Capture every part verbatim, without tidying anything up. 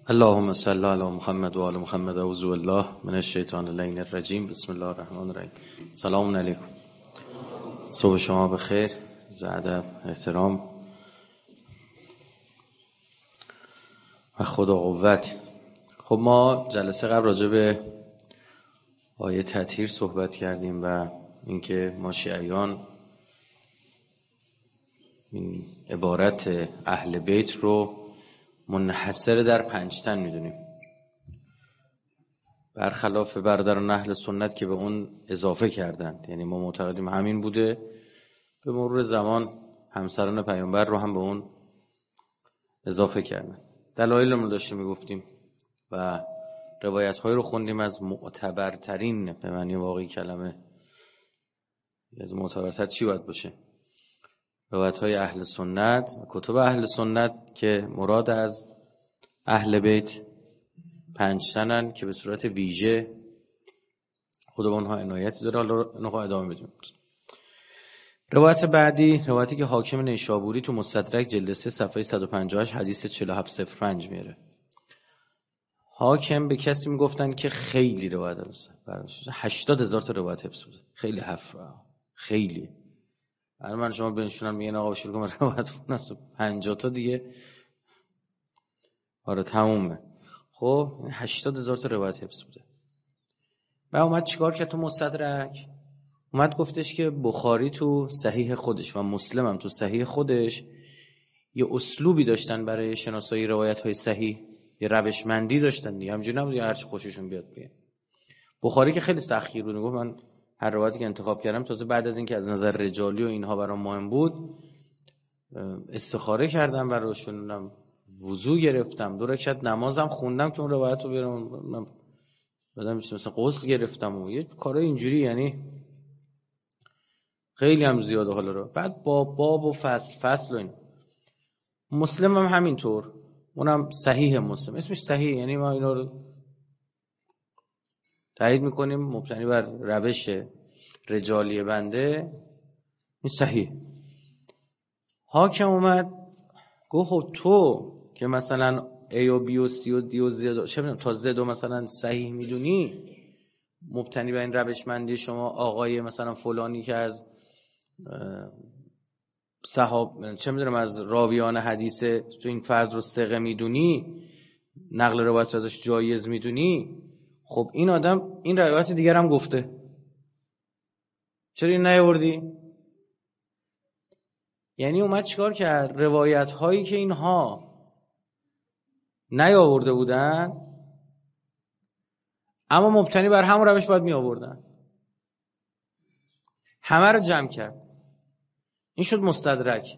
اللهم صل علی محمد و آل محمد. اعوذ بالله من الشیطان اللعین الرجیم. بسم الله الرحمن الرحیم. سلام علیکم. صبح شما بخیر. عرض ادب، احترام و خدا قوت. خب ما جلسه قبل راجع به آیه تطهیر صحبت کردیم و اینکه ما شیعیان این عبارت اهل بیت رو منحصر در پنج تن میدونیم، برخلاف برادران اهل سنت که به اون اضافه کردند. یعنی ما معتقدیم همین بوده، به مرور زمان همسران پیامبر رو هم به اون اضافه کردن. دلایلمون رو داشتیم میگفتیم و روایت های رو خوندیم از معتبرترین، به معنی واقعی کلمه از معتبرتر چی باید باشه؟ روایت های اهل سنت و کتب اهل سنت که مراد از اهل بیت پنج تنن که به صورت ویژه خدا به اونها عنایتی داره. حالا اونها ادامه میدیم. روایت بعدی روایتی که حاکم نیشابوری تو مستدرک جلد سه صفحه صد و پنجاه و هشت حدیث چهل و هفت صفر پنج میاره. حاکم به کسی میگفتن که خیلی روایت داشته، هشتاد هزار تا روایت حفظ بوده. خیلی حرف، خیلی. الان من شما بنشونم میگن آقا شروع کنم روایت کنم پنجاه تا دیگه آره تمومه. خب هشتاد هزار تا روایت حفظ بوده. و اومد چیکار کرد تو مستدرک؟ اومد گفتش که بخاری تو صحیح خودش و مسلم هم تو صحیح خودش یه اسلوبی داشتن برای شناسایی روایت های صحیح، یه روشمندی داشتن دیگه، همینجوری نبود هر چی خوششون بیاد بیان. بخاری که خیلی سخیر بود، گفت من هر روایتی که انتخاب کردم تازه بعد از اینکه از نظر رجالی و اینها برام مهم بود استخاره کردم براشون، وضو گرفتم، دو رکعت نمازم خوندم که اون روایت رو بیارم، بعدم مثلا غسل گرفتم و یه کارای اینجوری، یعنی خیلی هم زیاده. حالا رو بعد با باب و فصل فصل و این. مسلم هم همینطور، اونم صحیح مسلم، اسمش صحیح، یعنی ما اینا رو تایید میکنیم مبتنی بر روش رجالی بنده، این صحیح. حاکم اومد گفت خب تو که مثلا A و B و C و D و Z چه میدونم تا Z و مثلا صحیح میدونی، مبتنی بر این روشمندی شما آقای مثلا فلانی که از صحاب چه میدونم از راویان حدیث تو این فرد رو ثقه میدونی، نقل روایت ازش جایز میدونی، خب این آدم این روایت دیگر هم گفته، چرا این نیاوردی؟ یعنی اومد چیکار کرد؟ روایت هایی که اینها نیاورده بودن اما مبتنی بر همون روش باید می آوردن، همه رو جمع کرد. این شد مستدرک.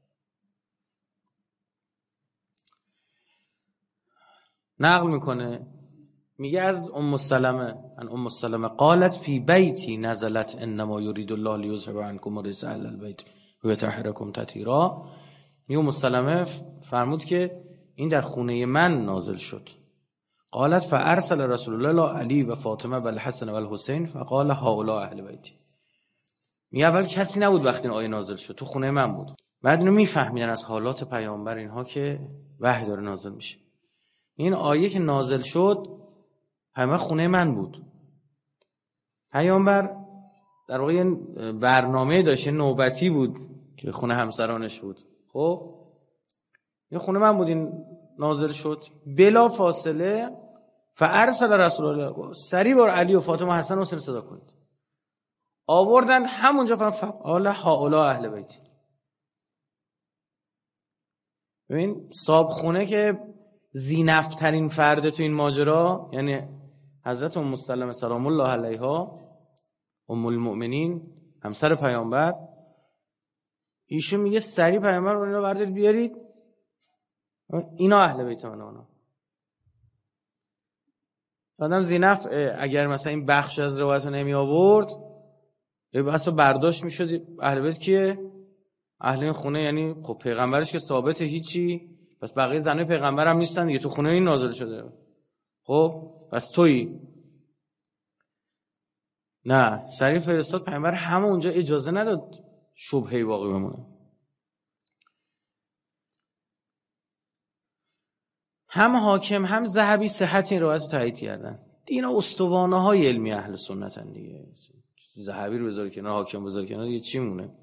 نقل میکنه، میگه از ام سلمه ان ام سلمه قالت فی بیتی نزلت انما یرید الله لیذهب عنکم الرجس اهل البیت و یطهرکم تطهیرا. میگه ام سلمه فرمود که این در خونه من نازل شد. قالت فارسل رسول الله علی و فاطمه و الحسن و الحسین فقال هؤلاء اهل بیتی. میگه اول کسی نبود وقتی این آیه نازل شد، تو خونه من بود. بعد اینو میفهمیدن از حالات پیامبر اینها که وحی داره نازل میشه. این آیه که نازل شد همه خونه من بود. پیامبر در واقع برنامه داشت، نوبتی بود که خونه همسرانش بود. خب این خونه من بود، این نازل شد بلا فاصله. فارسل رسول الله سریع بر علی و فاطمه حسن و حسین صدا کنید. آوردن همونجا فقال هؤلاء اهل بیت. ببین صاحب خونه که زینف‌ترین فرد تو این ماجرا، یعنی حضرت ام سلمه سلام الله علیها ام المؤمنین همسر پیامبر، ایشون میگه سریع پیامبر رو اینا بردارید بیارید، اینا اهل بیت منه. اونا آدم زینف اگر مثلا این بخش از روایت رو نمی آورد بس برداشت میشد اهل بیت کیه؟ اهل این خونه، یعنی خب پیغمبرش که ثابته هیچی، پس بقیه زنای پیغمبر هم نیستن دیگه، تو خونه این نازل شده. خب پس تویی. نه، سریع فرستاد پیغمبر همه اونجا اجازه نداد شبهه‌ای باقی بمونه. هم حاکم هم ذهبی صحت این روایت رو تایید کردن. اینا استوانه های علمی اهل سنتن دیگه. ذهبی رو بذار کنار، حاکم بذار کنار، دیگه چی مونه؟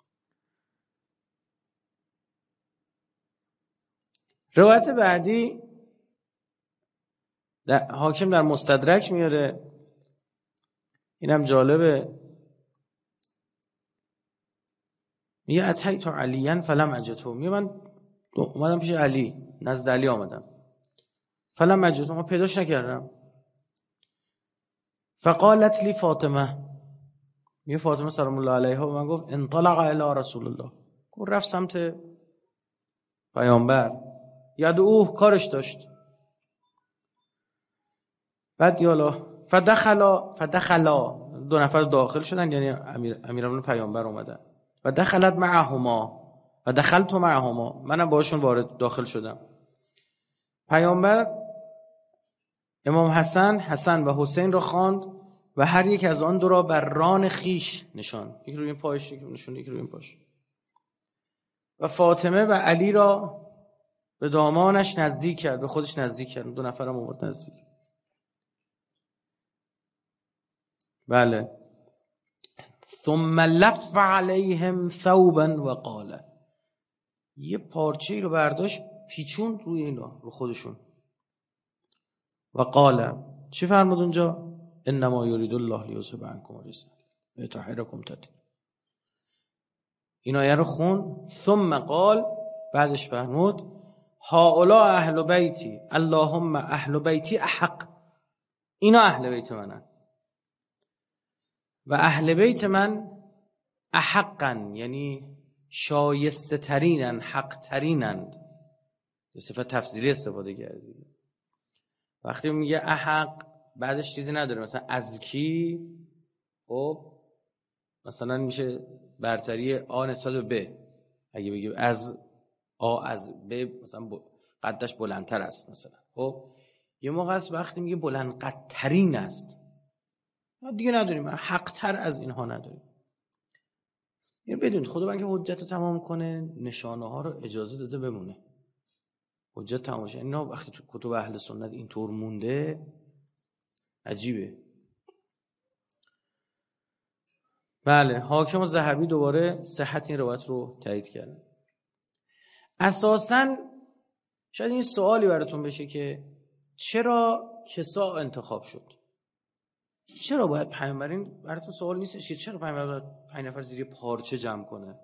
روایت بعدی در حاکم در مستدرک میاره، اینم جالبه. میگه اتیت علیاً فلم اجده، میگه من اومدم پیش علی، نزد علی آمدم، فلم اجده، ما پیداش نکردم. فقالت لی فاطمه، میگه فاطمه سلام الله علیها به من گفت انطلق الی رسول الله، گفت رفت سمت پیامبر، یدعوه، کارش داشت. بعد یالا فدخلا فدخلا دو نفر داخل شدن، یعنی امیر امیران پیامبر اومدن. و دخلت معهما و دخلت معهما، منم باشون وارد داخل شدم. پیامبر امام حسن حسن و حسین را خواند و هر یک از آن دو را بر ران خیش نشان، یک روی این پایش، یک نشون، یک روی این پاش. و فاطمه و علی را به دامانش نزدیک کرد، به خودش نزدیک کرد، دو نفرم آورد نزدیک. بله. ثم لف علیهم ثوبا و قال، یه پارچه‌ای رو برداشت پیچون روی اینا، رو خودشون. و قال، چی فرمود اونجا؟ انما یرید الله لیذهب عنکم الرجس و یطهرکم تطهیرا. این آیه رو خون. ثم قال، بعدش فرمود هؤلاء اهل بیتی اللهم اهل بیتی احق، اینا اهل بیت منن و اهل بیت من احقن، یعنی شایسته ترینن، حق ترینند. صفت تفضیلی استفاده کردی. وقتی میگه احق بعدش چیزی نداره، مثلا از کی، خب مثلا میشه برتری آ نسبت به ب. اگه بگیم از آ از ب، مثلا قدش بلندتر است مثلا. خب یه موقع است وقتی میگه بلند قدترین است، دیگه نداریم، حق تر از اینها نداریم. یعنی بدونید خدا بنده حجت رو تمام کنه، نشانه ها رو اجازه داده بمونه، حجت تمام شه. اینا وقتی تو کتب اهل سنت اینطور مونده عجیبه. بله، حاکم و ذهبی دوباره صحت این روایت رو تایید کردن. اساساً شاید این سوالی براتون بشه که چرا کسا انتخاب شد؟ چرا باید پیامبرین، براتون سوال نیستش که چرا پیامبر باید پنج نفر زیر پارچه جمع کنه؟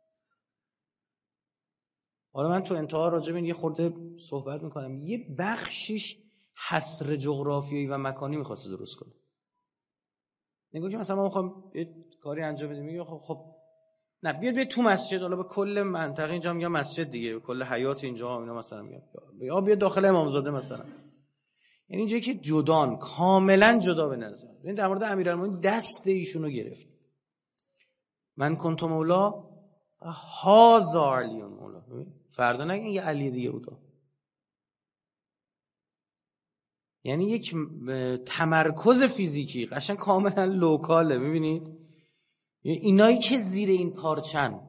حالا من تو انتها راجع به این یه خورده صحبت میکنم. یه بخشیش حصر جغرافیایی و مکانی میخواسته درست کنه. نگاه که مثلا ما میخوام یه کاری انجام بدیم، میگه خب خب نه بیاد بیاد تو مسجد، حالا به کل منطقه اینجا میگم مسجد دیگه، به کل حیات اینجا اینا مثلا میگم، یا بیاد داخل امامزاده مثلا. یعنی اینجایی که جدان، کاملا جدا به نظر. این در مورد امیرالمومنین دست ایشونو رو گرفت. من کنت مولا هازا علیون مولا. فردا نگین یه علی دیگه بودا. یعنی یک تمرکز فیزیکی قشنگ کاملا لوکاله. میبینید اینایی که زیر این پارچن،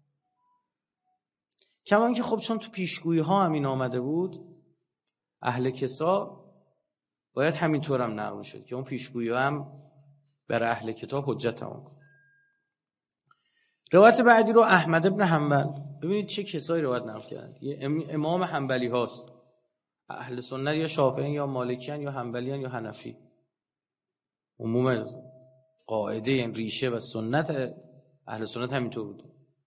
کما اینکه خب چون تو پیشگویی ها همین آمده بود، اهل کسا باید همینطور هم نقل شد که اون پیشگویی هم برای اهل کتاب حجت تمام کنه. روایت بعدی رو احمد ابن حنبل، ببینید چه کسایی روایت نقل کردن. یه امام حنبلی هاست، اهل سنت یا شافعی یا مالکیان یا حنبلیان یا حنفی. عموم قاعده این ریشه و سنت اهل سنت همینطور بود.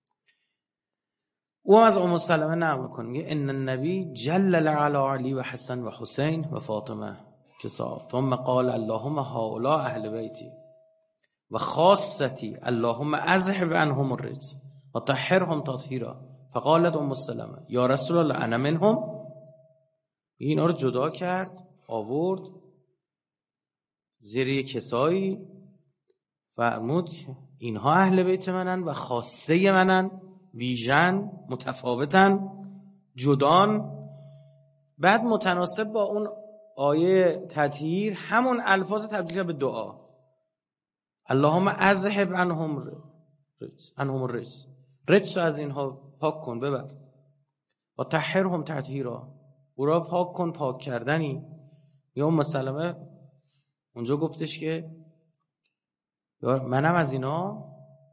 او هم از ام سلمه نقل می‌کنه، میگه ان النبی جلل علی علی و حسن و حسین و فاطمه کسا ثم قال اللهم هؤلاء اهل بیتی و خاصتی اللهم اذهب عنهم الرجس و طهرهم تطهیرا. فقالت ام سلمه یا رسول الله انا منهم. اینا رو جدا کرد، آورد زیر یک کسایی، فرمود اینها اهل بیت منن و خاصه منن، ویژن، متفاوتن، جدان. بعد متناسب با اون آیه تطهیر همون الفاظ تبدیل به دعا، اللهم اذهب عنهم الرجس، عنهم الرجس، رجس از اینها پاک کن، ببر، و طهرهم تطهیرا، او را پاک کن پاک کردنی. یا اون مسلمه اونجا گفتش که منم از اینا،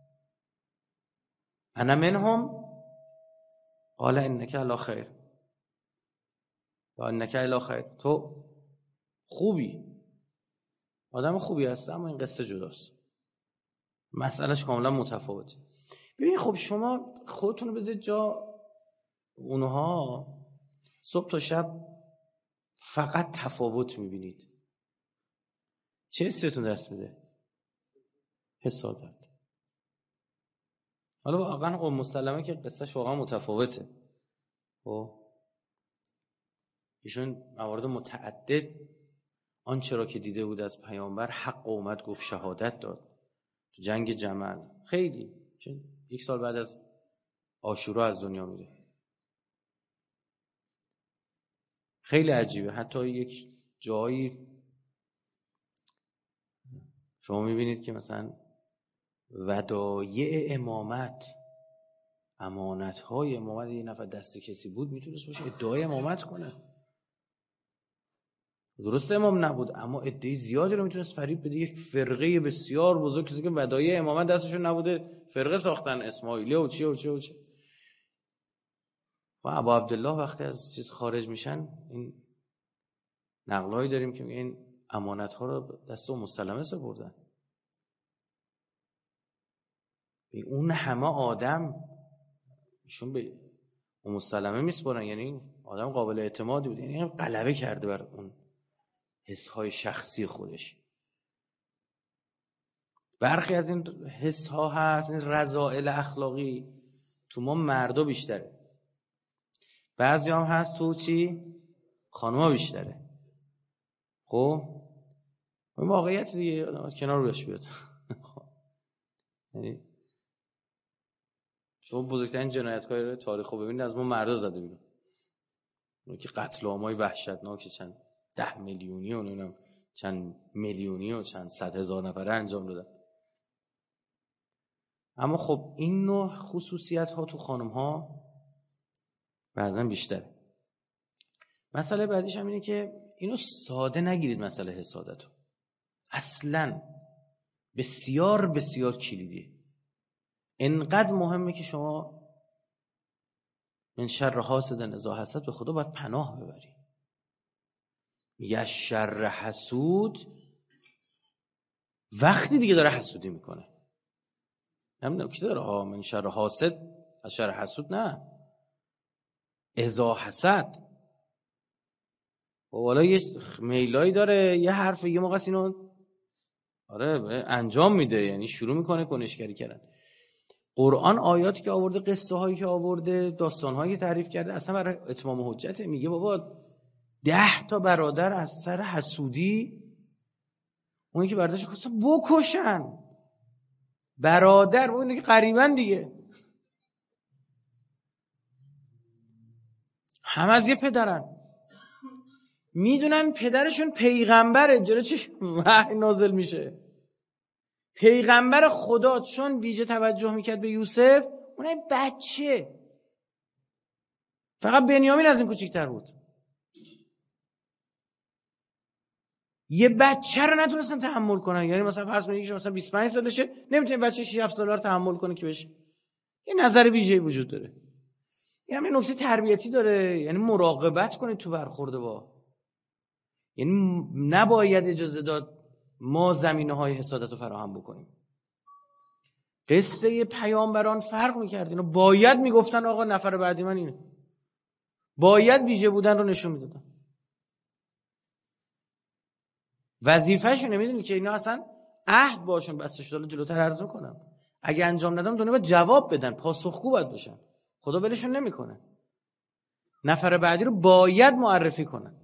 انا منهم، قال انک علی خیر و انک علی خیر. تو خوبی، آدم خوبی هستی، اما این قصه جداست، مسئلهش کاملا متفاوته. ببین خب شما خودتون رو بذارید جا اونها، صبح تا شب فقط تفاوت میبینید، چه حستون دست میده؟ حسادت. حالا واقعا خب مسلمه که قصهش واقعا متفاوته. خب ایشون موارد متعدد آنچه را که دیده بود از پیامبر حق اومد گفت، شهادت داد تو جنگ جمل. خیلی چون یک سال بعد از عاشورا از دنیا میره. خیلی عجیبه. حتی یک جایی شما میبینید که مثلا ودایع امامت، امانت‌های امامت، یه نفر دست کسی بود میتونست باشه ادعای امامت کنه. درسته امام نبود، اما ادعای زیادی رو میتونست فریب بده. یک فرقه بسیار بزرگ کسی که ودایع امامت دستشون نبوده فرقه ساختن، اسماعیلیه و چیه و چیه و چیه. و ابا عبدالله وقتی از چیز خارج میشن، این نقلایی داریم که این امانت‌ها رو دست ام سلمه سپردن. اون همه آدم ایشون به ام سلمه میسپرن، یعنی آدم قابل اعتمادی بود، یعنی غلبه کرده بر اون حس‌های شخصی خودش. برخی از این حس‌ها هست، این رذائل اخلاقی تو ما مردا بیشتره، بعضی هم هست تو چی؟ خانوما بیشتره. خب این واقعیت دیگه، آدم کنار روش بیاد. یعنی شما بزرگترین جنایتکار تاریخ رو ببینید، از ما مردا زده بیرون. اون که قتل عامای وحشتناک چند ده میلیونی و نمیدونم چند میلیونی و چند صد هزار نفره انجام دادن. اما خب این نوع خصوصیت ها تو خانم ها بعضا بیشتره. مسئله بعدیش هم اینه که اینو ساده نگیرید، مسئله حسادت رو اصلا بسیار بسیار کلیدیه. انقدر مهمه که شما من شر حاسد اذا حسد، به خدا باید پناه ببری. میگه شر حسود وقتی دیگه داره حسودی میکنه. نمیدونم کی داره ها من شر حاسد از شر حسود، نه اذا حسد. و والا یه میلایی داره یه حرف یه موقع اینو آره انجام میده، یعنی شروع میکنه کنشگری کردن. قرآن آیاتی که آورده، قصه هایی که آورده، داستان هایی که تعریف کرده، اصلا برای اتمام حجته. میگه بابا ده تا برادر از سر حسودی اونی که برداشت خواست بکشن برادر، اونی که قریبن دیگه، هم از یه پدرن، میدونن پدرشون پیغمبره، جلو چش وحی نازل میشه. پیغمبر خدا چون ویژه توجه میکرد به یوسف، اون بچه، فقط بنیامین از این کوچیک‌تر بود. یه بچه رو نتونستن تحمل کنن. یعنی مثلا فرض کنید که مثلا بیست و پنج سالشه، نمیتونه بچه شش هفت ساله رو تحمل کنه که بشه. یه نظر ویژه‌ای وجود داره. این هم یه نکته تربیتی داره، یعنی مراقبت کنید تو برخورد با، یعنی نباید اجازه داد ما زمینه‌های حسادت رو فراهم بکنیم. قصه پیامبران فرق می‌کرد. اینو باید میگفتن آقا نفر بعدی من اینه، باید ویژه بودن رو نشون میدادن. وظیفه‌شونه. میدونی که اینا اصلا عهد باشون بسته شده. جلوتر عرض می‌کنم اگه انجام ندادن دنیا باید جواب بدن، پاسخگو باید باشن. خدا ولشون نمیکنه. نفر بعدی رو باید معرفی کنن.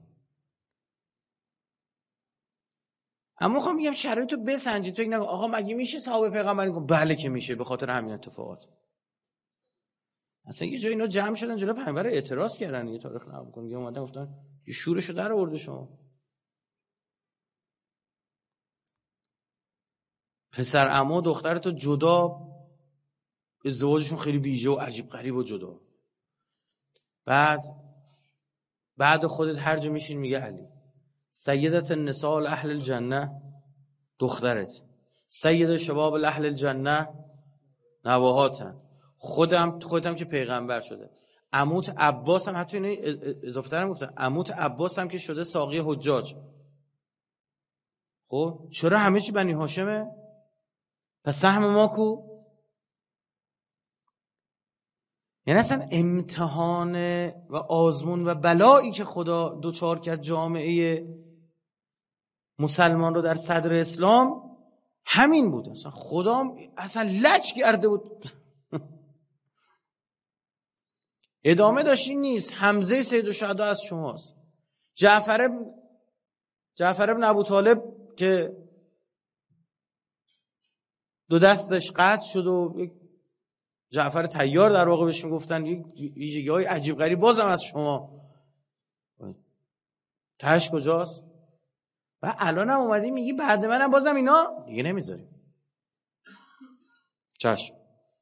اما خب میگم شرایطو بسنجید. فکر نکن آقا مگه میشه صحابه پیغمبر میگن بله که میشه به خاطر همین اتفاقات. اصلا یه جای اینا جمع شدن جلو پیغمبر اعتراض کردن. یه تاریخ نقل می‌کنن که اومدن گفتن یه شورشو در آورده شما. پسر عمو دخترتو جدا، ازدواجشون خیلی ویژه و عجیب غریب و جدا. بعد بعد خودت هر جا میشین میگه علی. سیدت النساء اهل الجنه دخترت، سید شباب اهل الجنه نواهاتن، خودم خودم که پیغمبر شده، عموت عباس هم، حتی اینو اضافه ترم گفتم، عموت عباس هم که شده ساقی حجاج. خب چرا همه چی بنی هاشمه؟ پس سهم ما کو؟ یعنی اصلا امتحان و آزمون و بلایی که خدا دوچار کرد جامعه مسلمان رو در صدر اسلام همین بود. اصلا خدا اصلا لج کرده بود. ادامه داشتی نیست. حمزه سید الشهدا از شماست. جعفر جعفر ابن ابو طالب که دو دستش قطع شد و جعفر طیار در واقع بهش میگفتن، یک ویژگی‌های عجیب غریب بازم از شما. تاش کجاست؟ و الان هم اومدی میگی بعد منم بازم اینا دیگه نمیذاریم. چشم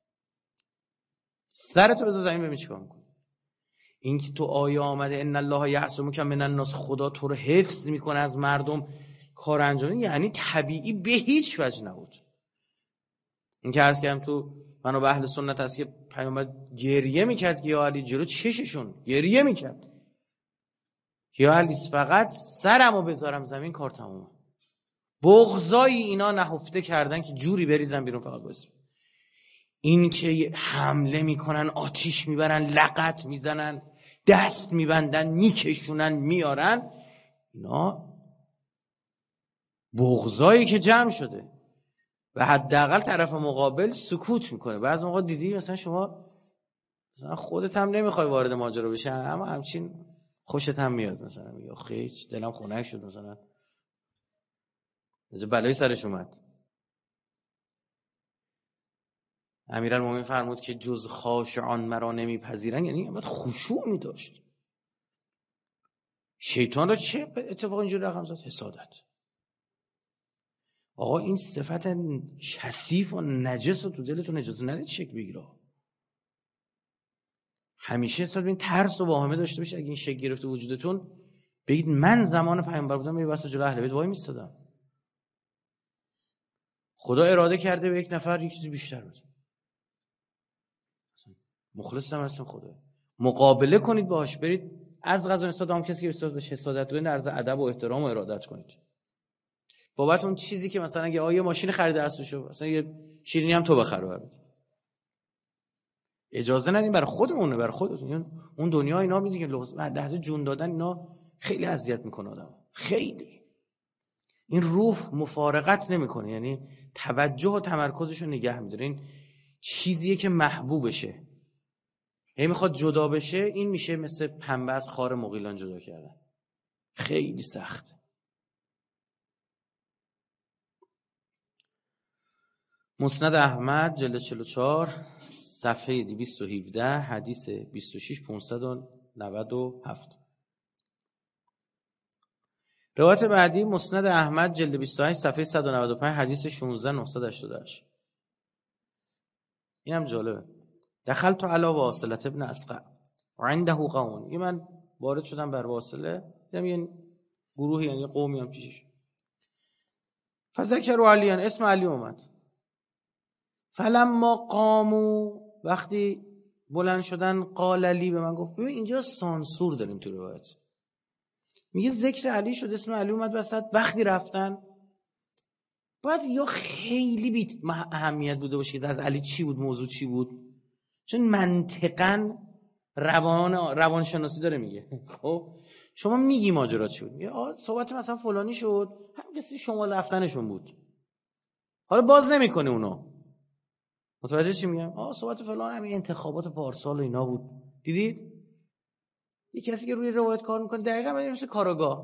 سرتو بذار زمین ببین چیکار میکنی. این که تو آیه آمده ان الله یعصمک من الناس، خدا تو رو حفظ میکنه از مردم کار انجام، یعنی طبیعی به هیچ وجه نبود. این که عرض کردم تو منو به اهل سنت هست که پیامبر گریه میکرد که یا علی جلو چششون گریه میکرد یا علی فقط سرمو بذارم زمین کار تمومه. بغضای اینا نهفته کردن که جوری بریزن بیرون فقط بس. این که حمله میکنن، آتیش میبرن، لغت میزنن، دست میبندن، میکشونن، میارن، اینا بغضایی که جمع شده و حداقل طرف مقابل سکوت میکنه. بعضی موقع دیدی مثلا شما مثلا خودت هم نمیخوای وارد ماجرا بشی، اما همچین خوشت هم میاد، مثلا میگه خیلی دلم خنک شد، مثلا از بلایی سرش اومد. امیرالمومنین فرمود که جز خاشعان مرا نمیپذیرن، یعنی باید خشوع میداشت. شیطان را چه اتفاق اینجوری رقم زد؟ حسادت. آقا این صفت کثیف و نجس رو تو دلتون اجازه ندید شکل بگیره. همیشه حساب این ترس و واهمه داشته باشید. اگه این شکل گرفته وجودتون، بگید من زمان پیامبر بودم میبسته جلو اهل بیت وای میستادم. خدا اراده کرده به یک نفر یک چیزی بیشتر بده. مخلص هم هستم خدا. مقابله کنید باهاش، برید از قضا نسبت هم کسی که بسیار به حسادت دارید در ادب و احترام و ارادت کنید. بابت اون چیزی که مثلا اگه آیه ماشین خریده هستشو، مثلا یه شیرینی هم تو بخر برات. اجازه ندیم برای خودمونه، برای خودتون. اون دنیا اینا میگه لحظه جون دادن اینا خیلی اذیت میکنه آدم. خیلی. این روح مفارقت نمیکنه، یعنی توجه و تمرکزشو نگه میداره. این چیزیه که محبوبشه. هی میخواد جدا بشه، این میشه مثل پنبه از خار مغیلان جدا کردن. خیلی سخت. مسند احمد جلد چهل و چهار صفحه دویست و هفده حدیث بیست و شش پانصد و نود و هفت. روایت بعدی مسند احمد جلد بیست و هشت صفحه صد و نود و پنج حدیث شانزده نهصد و هشتاد و هشت. اینم جالبه. دخلت علی واصله ابن اسقع و عنده قوم. یه من وارد شدم بر واصله، دیدم یه گروهی، یعنی قومی هم پیشش. فذکروا علیان، اسم علی اومد. فلما قاموا، وقتی بلند شدن، قال علی، به من گفت ببین اینجا سانسور داریم تو روایت، میگه ذکر علی شد، اسم علی اومد وسط. وقتی رفتن باید یا خیلی بی اهمیت بوده باشه که از علی چی بود، موضوع چی بود، چون منطقاً روان روانشناسی داره میگه. خب شما میگی ماجرا چی بود، میگه آ صحبت مثلا فلانی شد، هم کسی شما رفتنشون بود، حالا باز نمیکنه اونو. متوجه چی میگم؟ آ صحبت فلان همین انتخابات پارسال و اینا بود. دیدید یه کسی که روی روایت کار میکنه دقیقاً مثل کاراگاه،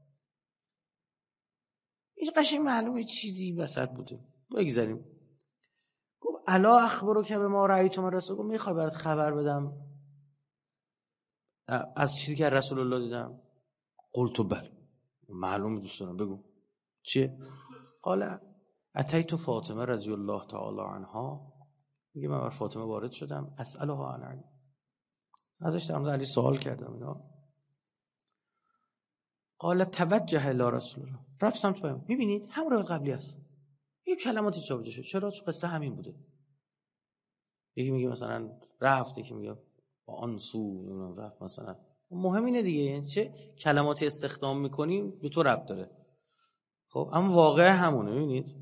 این قشنگ معلومه چیزی وسط بوده. بگذاریم. گفت الا اخبارو که به ما رأیتم رسول، گفت میخوای برات خبر بدم از چیزی که رسول الله دیدم؟ قلت بله، معلومه دوست دارم، بگو چیه؟ قال اتیت فاطمه رضی الله تعالی عنها، میگه من بر فاطمه وارد شدم، اسالها عن علی، ازش در مورد علی سوال کردم. اینا قال توجه الی رسول الله، رفت سمت پیامبر. میبینید همون روایت قبلی است، یه کلماتی جابجا شد. چرا؟ چون قصه همین بوده. یکی میگه مثلا رفت، یکی میگه با آن سو رفت مثلا. مهم اینه دیگه، یعنی چه کلماتی استخدام میکنیم به تو ربط داره. خب اما واقع همونه. ببینید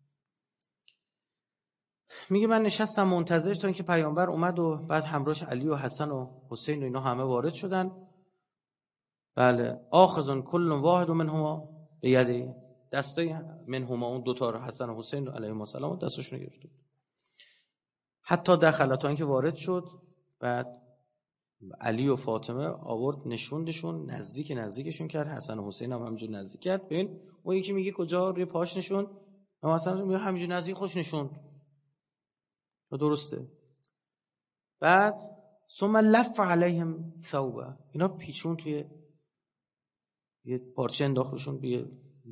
میگه من نشستم منتظرش تا اینکه پیامبر اومد و بعد همراهش علی و حسن و حسین و اینا همه وارد شدن. بله آخذن کل واحد منهما بیدی، دستای منهما اون دو تا حسن و حسین علیهم السلام دستشون گرفت. حتی دخل تا اینکه وارد شد. بعد علی و فاطمه آورد نشوندشون، نزدیک نزدیکشون کرد. حسن و حسین هم همینجور نزدیک کرد. ببین اون یکی میگه کجا؟ روی پاش نشوند. مثلا میگه همینجور نزدیک خوش نشوند. درسته. بعد ثم لف علیهم ثوبه، اینا پیچون توی یه پارچه انداختشون بیه.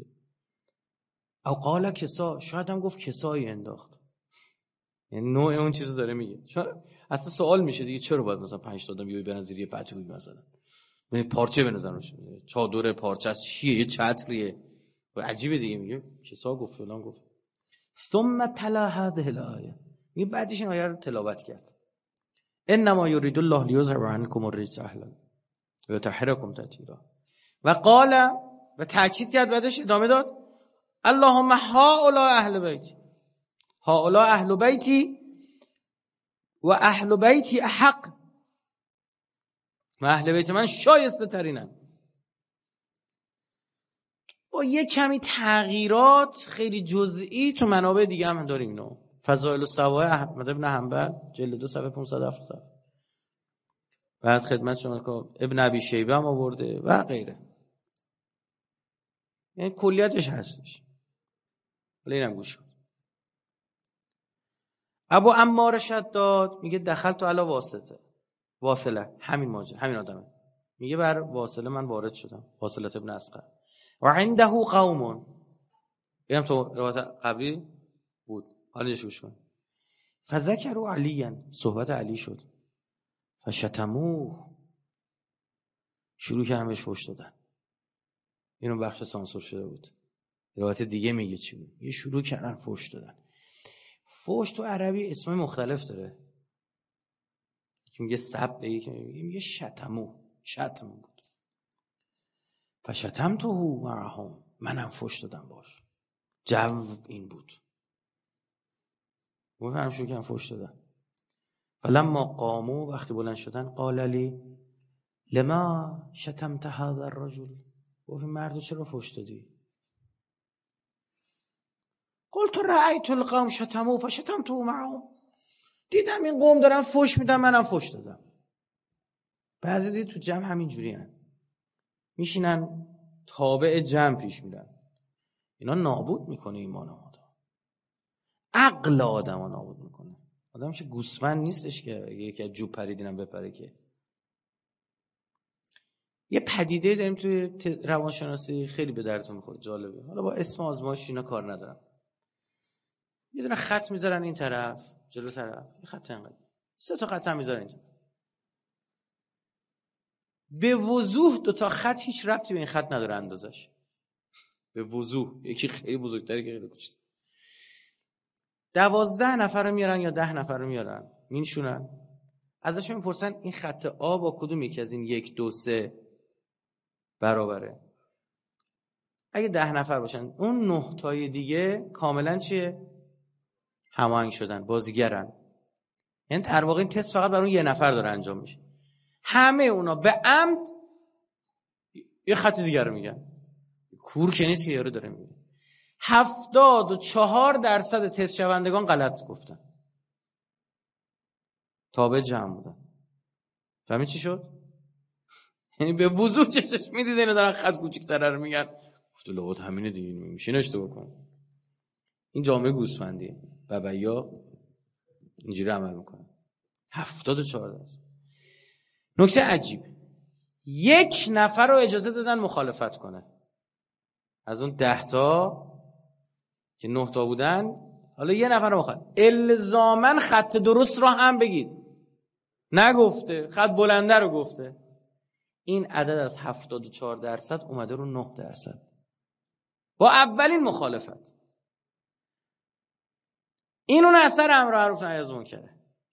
او قال کسا، شاید هم گفت کسایی انداخت، یعنی نوع اون چیزو داره میگه. چون اصلا سوال میشه دیگه چرا باید مثلا پنج تا آدم یهو برن زیر یه پتوی مثلا، یعنی پارچه بنزن روش، چادر پارچه است چیه، یه چتریه، عجیبه دیگه. میگه کسا گفت فلان گفت. ثم تلا هذه الايه، میگه بعدش این آیه رو تلاوت کرد. انما یرید الله لیذهب عنکم الرجس اهلا و یطهرکم تطهیرا. و قال، و تاکید کرد بعدش ادامه داد اللهم هؤلاء اهل بیتی، هؤلاء اهل بیتی و اهل بیتی احق، و اهل بیت من شایسته ترینن. با یک کمی تغییرات خیلی جزئی تو منابع دیگه هم داریم اینو. فضائل الصحابه احمد بن حنبل جلد دو صفحه پانصد و هفتاد. بعد خدمت شما که ابن ابی شیبه هم آورده و غیره، یعنی کلیتش هستش. حالا اینم گوش کن. ابو عمار شداد میگه دخلت تو علی واسطه، واصله همین ماجرا، همین آدمه. میگه بر واصله من وارد شدم، واصله ابن اسقر. و عنده قوم، اینم تو روایت قبلی بود، حالا گوش کن. فذكروا علیا، صحبت علی شد. فشتموه، شروع کردن بهش فحش دادن. اینو بخش سانسور شده بود. روایت دیگه میگه چی بود؟ یه شروع کردن فحش دادن. فحش تو عربی اسم مختلف داره. یکی میگه سب، یکی میگه شتمو، شتم بود. فشتمته معهم، منم فحش دادم باش. جو این بود. و منم شروع کردم فحش دادن. فلما قاموا، وقتی بلند شدن، قال لی لما شتمت هذا الرجل، گفت مردو چرا فحش دادی؟ قلت رأيت القوم شتموا فشتمته معهم، دیدم این قوم دارن فحش میدن منم فحش دادم. بعضی دید تو جمع همین جوری هن. میشینن تابع جمع پیش میرن. اینا نابود میکنه ایمان آدم، عقل آدم ها نابود میکنه. آدم که گوسفند نیستش که یکی از جوب پریدینم بپره. که یه پدیده داریم توی روانشناسی خیلی به دردتون میخوره، جالبه. حالا با اسم آزمایش اینا کار ندارم. یه دونه خط میذارن این طرف، جلو طرف یه خط انقدر، سه تا خط هم میذارن اینجا. به وضوح دو تا خط هیچ ربطی به این خط نداره اندازش. به وضوح یکی خیلی بزرگتره که خیلی کوچیکه. دوازده نفر رو میارن یا ده نفر رو میارن، مینشونن، ازشون میپرسن این خط آ با کدوم یکی از این یک دو سه برابره. اگه ده نفر باشن، اون نه تای دیگه کاملا چیه؟ هماهنگ شدن، بازیگرن. یعنی در واقع این تست فقط برای اون یه نفر داره انجام میشه. همه اونا به عمد یه خط دیگر رو میگن. کور که نیست که یارو داره میگه. هفتاد و چهار درصد تست شوندگان غلط گفتن، تابع جمع بودن. فهمی چی شد؟ یعنی به وضوح چشش میدید اینو دارن خط کوچیک‌تر رو میگن. گفت لابد همینه دیگه، میشه اشتباه کن. این جامعه گوسفندیه، بابایا اینجوری عمل میکنه. هفتاد و چهار درصد. نکته عجیب، یک نفر رو اجازه دادن مخالفت کنه از اون ده تا که نه تا بودن. حالا یه نفر رو مخالفت، الزاماً خط درست رو هم بگید. نگفته، خط بلنده رو گفته. این عدد از هفتاد و چهار درصد اومده رو نه درصد با اولین مخالفت. این اون اثر امر معروف نهی از منکر،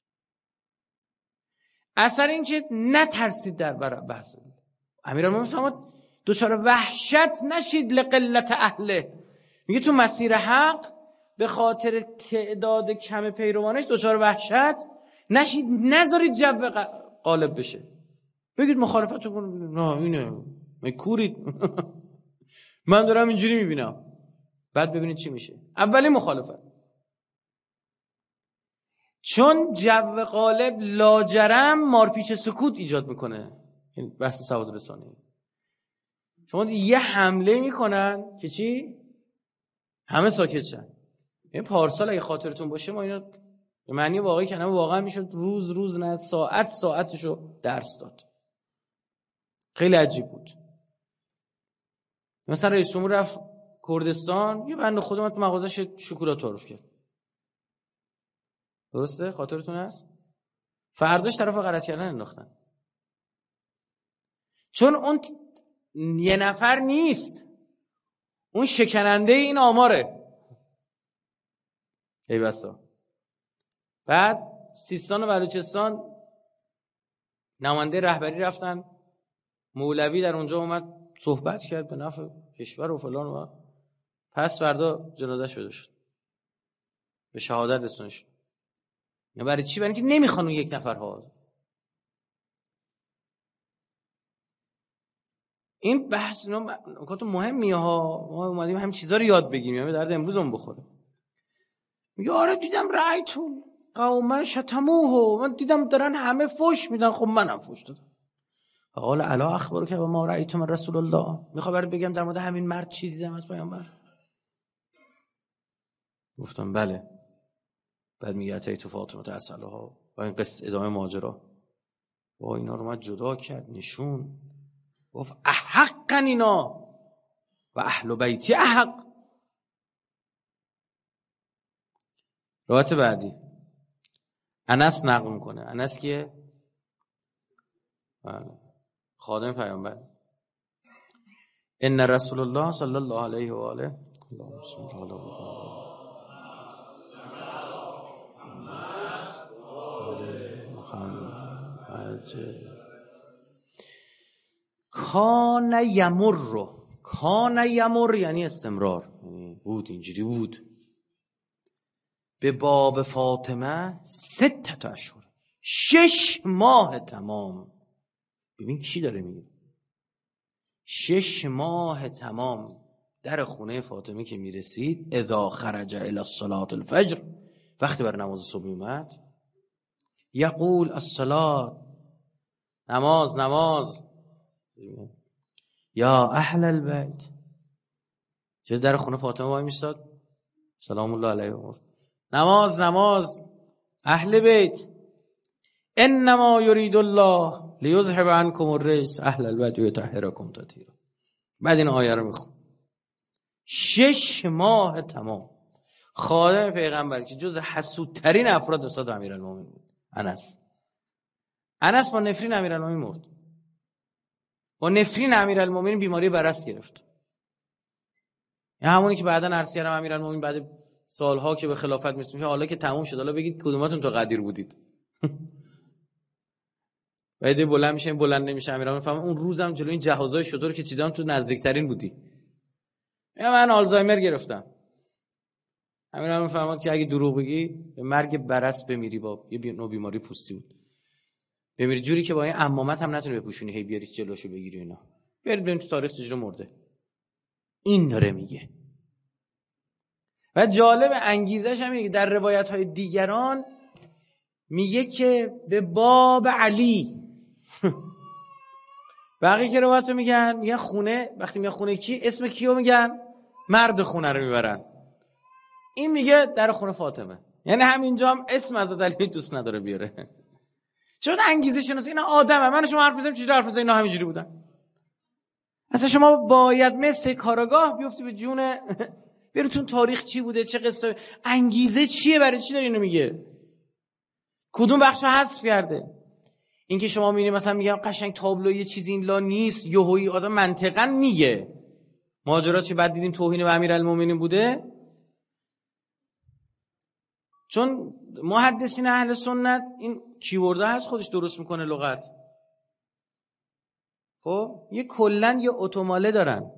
اثر این که نترسید در بحث. امیرالمومنین فرمود دچار وحشت نشید لقلت اهله، میگه تو مسیر حق به خاطر تعداد کم پیروانش دچار وحشت نشید، نذارید جو غالب بشه، بگید مخالفت رو کنید، نه اینه من کورید من دارم اینجوری میبینم، بعد ببینید چی میشه. اولین مخالفت، چون جو غالب لاجرم مارپیچ سکوت ایجاد میکنه. این بحث سواد رسانه‌ای، شما یه حمله میکنن که چی؟ همه ساکت شن. این پارسال اگه خاطرتون باشه ما اینا به معنی واقعی کنم واقعا میشد روز روز نه ساعت ساعتشو درس داد. خیلی عجیب بود. مثلا رئیس جمهور رفت کردستان، یه بنده خدا اومد تو مغازش شکلات تعارف کرد، درسته؟ خاطرتون هست؟ فرداش طرف غلط کردن انداختن، چون اون یه نفر نیست، اون شکننده این آماره. ای بسا. بعد سیستان و بلوچستان نماینده رهبری رفتن، مولوی در اونجا اومد صحبت کرد به نفع کشور و فلان و پس فردا جنازه‌اش پیدا شد، به شهادت رسونده شد. برای چی؟ برای اینکه نمیخوان اون یک نفر ها. این بحث نکات مهمیه ها، ما اومدیم همین چیزا رو یاد بگیریم، یعنی درد امروزمون بخوره. میگه آره دیدم رأیتون قوما شتموه، من دیدم دارن همه فوش میدن، خب منم فوش دادم. قال الا اخبارو که ما رأیتم رسول الله، میخوام برات بگم در مورد همین مرد چی دیدم از پیامبر. گفتم بله. بعد میگه اتیت فاطمه تسالها و این قصه ادامه ماجرا، با اینا رو من جدا کرد، نشون گفت احقن اینا و اهل بیتی احق. روایت بعدی انس نقل میکنه. انس که خادم پیامبر، ان رسول الله صلی الله علیه و آله اللهم صل علی محمد کان یمر. کان یمر یعنی استمرار، بود اینجوری بود. به باب فاطمه ستت اشهر، شش ماه تمام. ببین کی داره میگه شش ماه تمام. در خونه فاطمه که میرسید اذا خرج الی الصلاه الفجر، وقتی بر نماز صبح اومد، یقول الصلاه، نماز نماز، یا اهل البیت. چه در خونه فاطمه وای میستاد سلام الله علیه گفت نماز نماز اهل بیت، انما یرید الله لیذهب عنکم الرجس اهل البیت و یطهرکم تطهیرا. بعد این آیه رو میخون. شش ماه تمام خادم پیغمبر که جز حسودترین افراد استاد امیرالمومنین بود. انس انس با نفرین امیرالمومنین مرد. با نفرین امیرالمومنین بیماری برص گرفت. این همونی که بعداً عرض کردم امیرالمومنین بعد سالها که به خلافت میشه، حالا که تموم شد حالا بگید کدوماتون تو قدیر بودید. بعد بلند میشه بلند نمیشه. امیرالمومنین فهم اون روزم جلوی این جهازای شطور که چیزام تو نزدیکترین بودی. من آلزایمر گرفتم. امیرالمومنین فهمید که اگه دروغ بگی به مرگ برص بمیری، با یه نوع بیماری پوستی بود، بمیری جوری که با این عمامت هم نتونی بپوشونی، هی بیاری جلوشو بگیری اینا. برید ببین تو تاریخ چجوری مرده. این داره میگه. و جالب انگیزش هم اینه که در روایت‌های دیگران میگه که به باب علی. بقیه که روایت رو میگن میگن خونه، وقتی میگن خونه کی اسم کیو میگن؟ مرد خونه رو میبرن. این میگه در خونه فاطمه. یعنی همینجا هم اسم حضرت علی دوست نداره بیاره. چون انگیزه شناسی اینا آدمه. من شما حرف میزنم چجوری حرف میزنم؟ اینا همینجوری بودن. اصلا شما باید مثل کاراگاه بیفتی به جون براتون تاریخ چی بوده، چه قصه، انگیزه چیه، برای چی داره اینو میگه، کدوم بخشو حذف کرده. این که شما میبینید مثلا میگم قشنگ تابلو یه چیزی این لا نیست، یهویی آدم منطقاً میگه ماجرا چی، بعد دیدیم توهین به امیرالمومنین بوده. چون محدثین اهل سنت این کیوردا هست خودش درست میکنه لغت. خب یه کلن یه اتوماله دارن.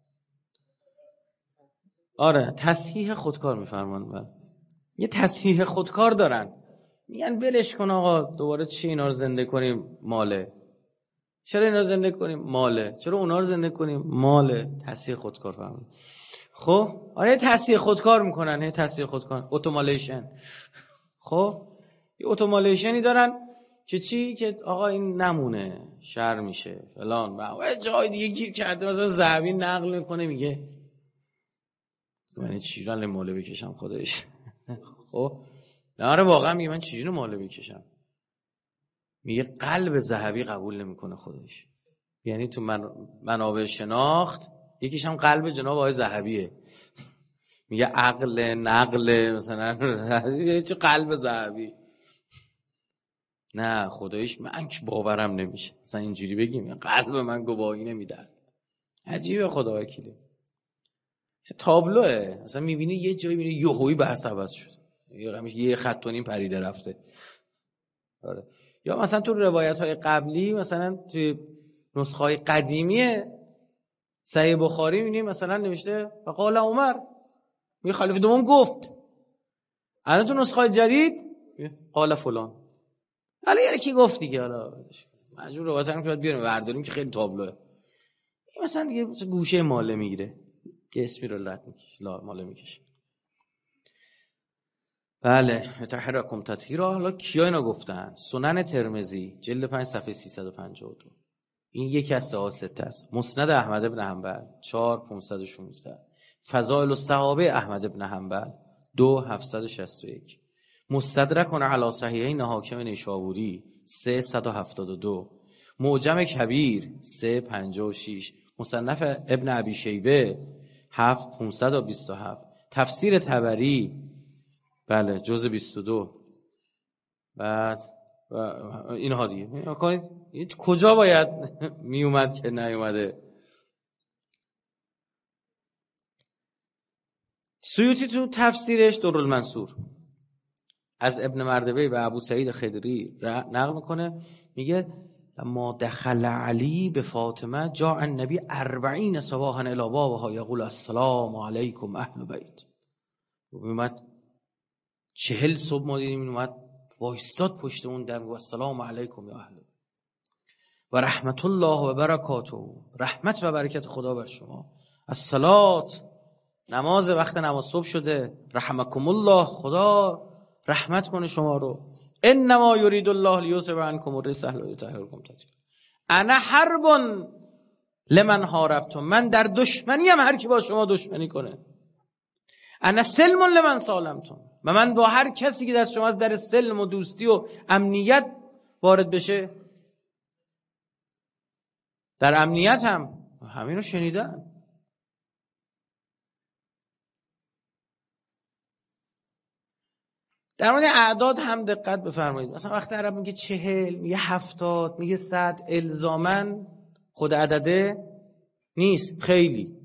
آره تصحیح خودکار میفرمان. یه تصحیح خودکار دارن، میگن ولش کن آقا، دوباره چی اینا رو زنده کنیم ماله، چرا اینا رو زنده کنیم ماله، چرا اونا رو زنده کنیم ماله. تصحیح خودکار فرمان. خب آره تصحیح خودکار میکنن، هی تصحیح خودکار، اتومالیشن. خب یه اتومالیشنی دارن که چی، که آقا این نمونه شر میشه فلان، و جای دیگه گیر کرده مثلا ذهبی نقل میکنه میگه من چجوری ماله بکشم خودش. خب نه آره واقعا میگه من چجوری ماله بکشم، میگه قلب ذهبی قبول نمیکنه خودش. یعنی تو من منابع شناخت یکیش هم قلب جناب آقای ذهبیه، میگه عقل نقل مثلا چه قلب ذهبی. نه خداییش من که باورم نمیشه مثلا اینجوری بگیم قلب من گواهی نمیده. عجیبه خدا وکیلی. مثلا تابلوه، مثلا میبینی یه جایی میبینی یهویی بحث عوض شد، یه خط و نیم پریده رفته. آره. یا مثلا تو روایت‌های قبلی مثلا تو نسخه‌های قدیمی صحیح بخاری می‌بینیم مثلا نوشته فقال عمر، می خلیفه دوم گفت. الان تو نسخه‌های جدید قال فلان. حالا یعنی کی گفت دیگه، حالا مجبور روایت هم که باید بیاریم برداریم که خیلی تابلوه. این مثلا دیگه مثلا گوشه ماله میگیره که اسمی رو لط میکشه، لا ماله میکشه. بله تحرکم تطهیرا. حالا کیا اینا گفتن؟ سنن ترمذی جلد پنج صفحه سیصد و پنجاه و دو، این یکی از سته است. مسند احمد بن حنبل چهار پانصد و شانزده. فضائل الصحابه احمد بن حنبل دو هفتصد و شصت و یک. مستدرک علی صحیحین حاکم نیشابوری سه صد و هفتاد و دو. معجم کبیر سه پنجاه و شش. مصنف ابن ابی شیبه هفت پانصد و بیست و هفت. تفسیر طبری بله جزء بیست و دو. بعد اینها دیگه نگاه کنید کجا باید می اومد که نیومده. سیوطی تو تفسیرش درالمنصور از ابن مردوی و ابو سعید خدری نقل میکنه، میگه ما دخل علی به فاطمه جاء النبی اربعین صباحا الی بابها یقول السلام علیکم اهل بیت. اومد چهل صبح ما دیدیم اومد وایستاد پشت اون در و السلام علیکم یا اهل و رحمت الله و برکاته، رحمت و برکت خدا بر شما. الصلات نماز وقت نماز صبح شده، رحمکم الله خدا رحمت کنه شما رو. انما یرید الله لیذهب عنکم الرجس و یطهرکم تطهیرا. انا حرب لمن حاربتم، من در دشمنی هم هر کی با شما دشمنی کنه. انا سلم لمن سالمتم، و من با هر کسی که در شما از در سلم و دوستی و امنیت وارد بشه در امنیت هم. همین رو شنیدن. در مورد اعداد هم دقت بفرمایید. مثلا وقتی عرب میگه چهل، میگه هفتاد، میگه صد، الزامن خود عدده نیست. خیلی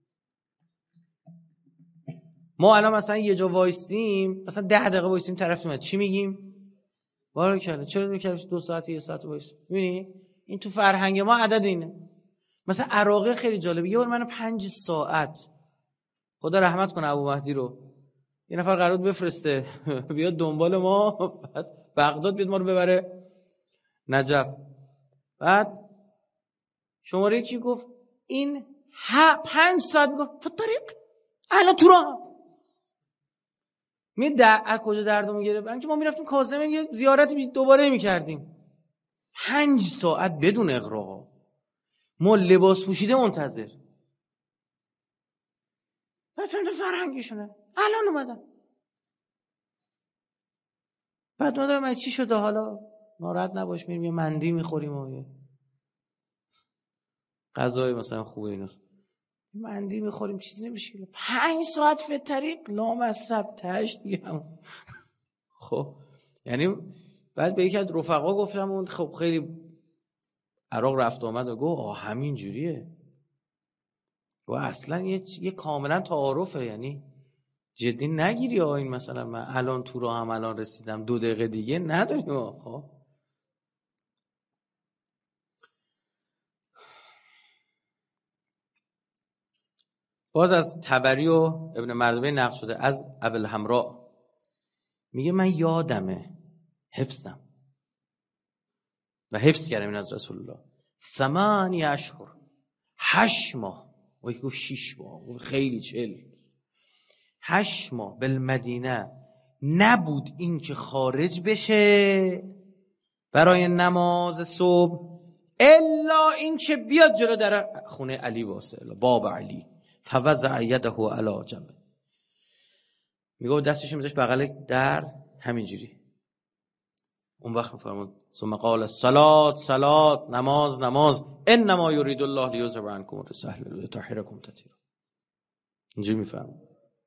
ما الان مثلا یه جا وایسیم، مثلا ده دقیقه وایسیم، طرف میاد چی میگیم؟ وارو کرده چرا میکردش دو ساعت یه ساعت وایس؟ میبینی این تو فرهنگ ما عدد اینه. مثلا عراقی خیلی جالبه، یه بار من پنج ساعت، خدا رحمت کنه ابو مهدی رو، یه نفر قرار بود بفرسته بیاد دنبال ما، بعد بغداد بیاد ما رو ببره نجف. بعد شماره کی گفت این ها پنج ساعت میگفت تو طریق الان تو راه می در از کجا دردمون گرفت که ما میرفتیم کاظم یه زیارتی دوباره میکردیم. پنج ساعت بدون اغراق، ما لباس پوشیده منتظر. بفهمید فرهنگیشونه. الان اومدن بعد ما دارم چی شده حالا ناراحت نباش، میریم یه مندی میخوریم و یه غذای مثلا خوبه ایناست مندی میخوریم چیزی نمیشه. پنج ساعت فطریق لامصب تاش دیگه هم. خب یعنی بعد به یکی از رفقا گفتم، اون خب خیلی عراق رفت آمد و گفت آه همین جوریه و اصلا یه, یه کاملا تعارفه، یعنی جدی نگیری. آه این مثلا من الان تو راه هم الان رسیدم دو دقیقه دیگه نداریم. آه باز از طبری و ابن مردوی نقل شده از ابوالحمراء میگه من یادمه، حفظم و حفظ کردم این از رسول الله، ثمانی اشهر، هشت ماه و یک گفت شیش ماه، خیلی چل، هشت ماه بالمدینه نبود این که خارج بشه برای نماز صبح الا این که بیاد جلو در خونه علی واسه باب علی فوضع یده علی جنبه، میگه دستش میذاش بغل در همینجوری. اون وقت میفرمود ثم قال صلات صلات، نماز نماز، انما یرید الله لیذهب عنکم الرجس و یطهرکم تطهیرا. اینجوری میفرمود.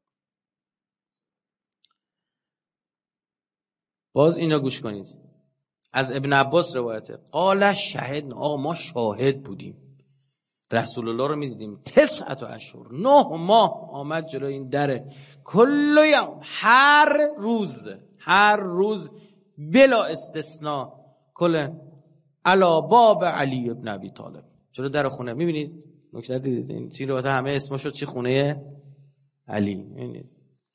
باز اینا گوش کنید، از ابن عباس روایته قال شهد، آقا ما شاهد بودیم رسول الله رو میدیدیم، تسعت و اشهر، نه ماه آمد جلو این دره، کل یوم، هر روز هر روز بلا استثناء، کل علا باب علی ابن ابی طالب، جلو در خونه. میبینید نکته دیدید این چی رو همه اسمش شد چی؟ خونه علی. میبینید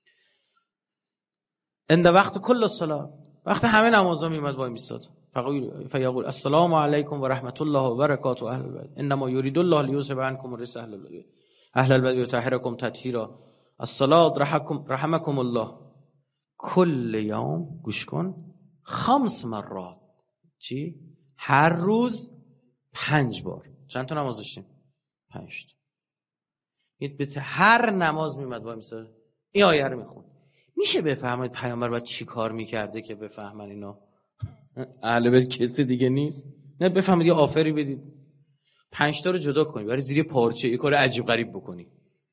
اند وقت کل صلات، وقت همه نمازا میومد وای میستاد، فیقول السلام علیکم و رحمت الله و برکاته اهل البیت انما یرید الله لیذهب عنکم الرجس اهل البیت اهل البیت و یطهرکم تطهیرا الصلاة رحمکم رحمکم الله کل یوم، گوش کن، خمس مرات، چی؟ هر روز پنج بار. چند تا نماز داشتیم؟ پنج تا. یه هر نماز میومد وای میستاد این آیه رو میخوند. میشه بفهمید پیامبر باید چی کار میکرده که بفهمن اینا اهل بیت کسی دیگه نیست؟ نه بفهمید یه آفری بدید پنج تا رو جدا کنی برای زیر پارچه یه کار عجیب غریب بکنی،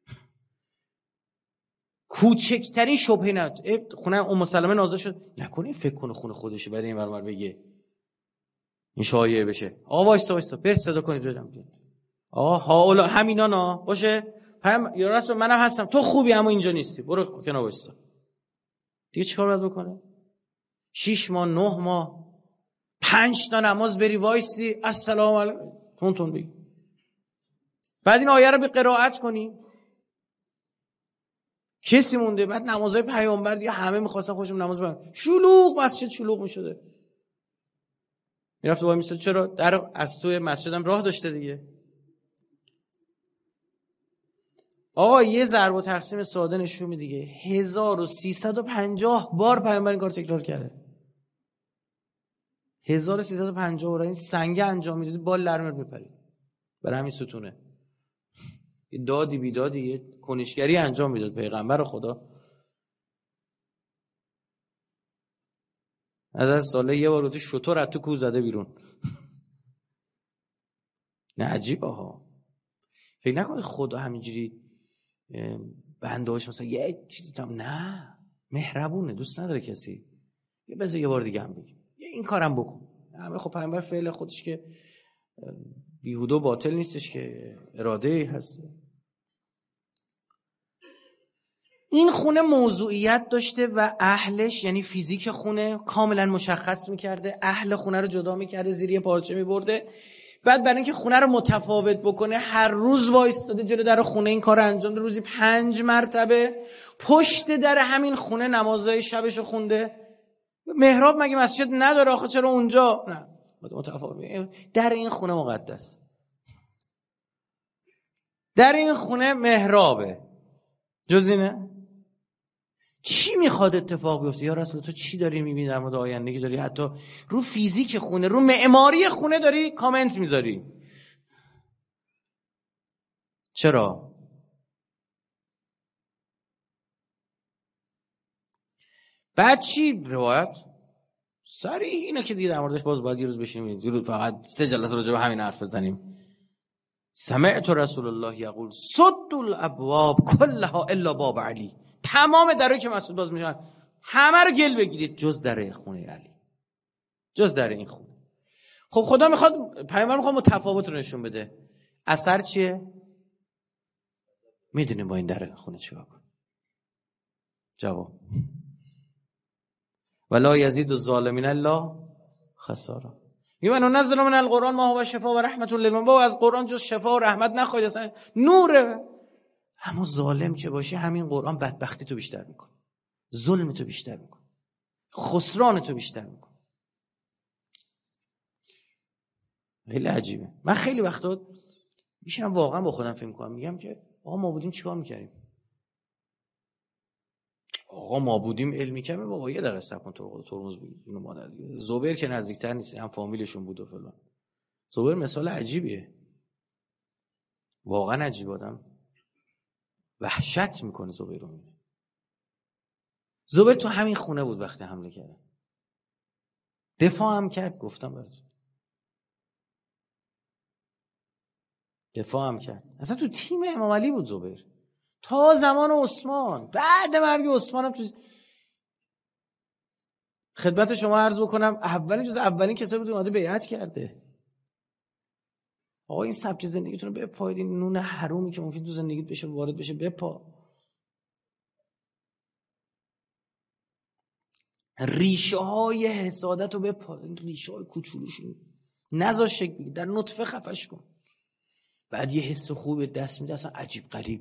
کوچکترین شبهه نداشت. خونه ام سلمه نازل شد، نکنه فکر کنه خونه خودشه برای این برمر بگه این شایعه بشه. آقا وایسا وایسا برید صدا کنید بدم آقا هاولا همینا نا باشه هم یا راست منم هستم، تو خوبی اما اینجا نیستی، برو کنار وایسا. دیگه چیکار باید بکنه؟ شش ماه نه ماه پنج تا نماز بری وایسی السلام علیکم تون تون بگی، بعد این آیه رو به قرائت کنی. کسی مونده؟ بعد نمازهای پیامبر دیگه همه می‌خواستن خودشون نماز بخونن، شلوغ مسجد شلوغ می‌شده، میرفت وای میستاد. چرا؟ در از توی مسجدم راه داشته دیگه. آقا یه ضرب و تقسیم ساده نشون میده دیگه هزار و سیصد و پنجاه بار پیامبر این کار تکرار کرده. هزار و سیصد و پنجاه بار این سنگه انجام میدادی بال لرمر میپرید برای همین ستونه. یه دادی بیدادی یه کنشگری انجام میداد پیغمبر خدا. از از ساله یه بار تو شطور از تو کوه زده بیرون. نه عجیبه ها. فکر نکنید خدا همینجوری بنده هاش مثلا یه چیزی تام، نه مهربونه، دوست نداره کسی یه بذار یه بار دیگه هم بگیم یه این کارم بکن. همه خب پیامبر فعل خودش که بیهوده و باطل نیستش که اراده هست. این خونه موضوعیت داشته و اهلش یعنی فیزیک خونه کاملا مشخص میکرده، اهل خونه رو جدا میکرده، زیر یه پارچه میبرده. بعد برای اینکه خونه رو متفاوت بکنه هر روز وایستاده جلو در خونه این کار انجام ده، روزی پنج مرتبه پشت در همین خونه نمازهای شبشو خونده. محراب مگه مسجد نداره آخه چرا اونجا؟ نه متفاوت. در این خونه مقدس، در این خونه محرابه، جز اینه چی میخواد اتفاق بیفته؟ یا رسول تو چی داری میبینی در مورد آینده که داری حتی رو فیزیک خونه، رو معماری خونه داری کامنت میذاری؟ چرا؟ بعد چی روایت سریع اینه که دیگه در موردش باز باید یه روز بشینیم یه روز فقط سه جلسه راجع به همین حرف بزنیم. سمعت رسول الله یقول صد الابواب كلها الا باب علی، تمام درایی که مسعود باز میشن همه رو گل بگیرید جز در خونه علی. جز در این خونه. خب خدا میخواد، پیامبر میخواد متفاوت رو نشون بده. اثر چیه؟ میدونیم با این در خونه چیکار کنه؟ جواب ولا یزید الظالمین الا خسارا. میگه من نزل من القرآن ما هو شفاء و رحمت للمؤمنین. با از قرآن جز شفا و رحمت نخواهید، اصلا نوره. اما ظالم که باشه همین قرآن بدبختی تو بیشتر میکنه، ظلم تو بیشتر میکنه، خسران تو بیشتر میکنه. خیلی عجیبه. من خیلی وقتا میشم واقعا با خودم فکر میکنم، میگم که آقا ما بودیم چیکار میکردیم؟ آقا ما بودیم علمی کمه بابا، یه دقیقه صبر کن تو ترمز بگیر اینو مادر دیگه. زبیر که نزدیکتر نیست، هم فامیلشون بود و فلان. زبیر مثال عجیبیه، واقعا عجیب، آدم وحشت میکنه زبیر رو. زبیر تو همین خونه بود وقتی حمله کرد، دفاع هم کرد، گفتم براتون دفاع هم کرد. اصلا تو تیم امام علی بود زبیر تا زمان عثمان. بعد مرگ عثمان هم تو خدمت شما عرض بکنم اولین جز اولین کسایی بود اومده بیعت کرده. آقا این سبک زندگیتون رو بپایید، این نون حرومی که ممکن تو زندگیت بشه وارد بشه بپا. ریشه های حسادت رو بپا، این ریشه های کوچولوشون نذار شکل بگیر، در نطفه خفش کن، بعد یه حس خوبی دست میده، اصلا عجیب غریب.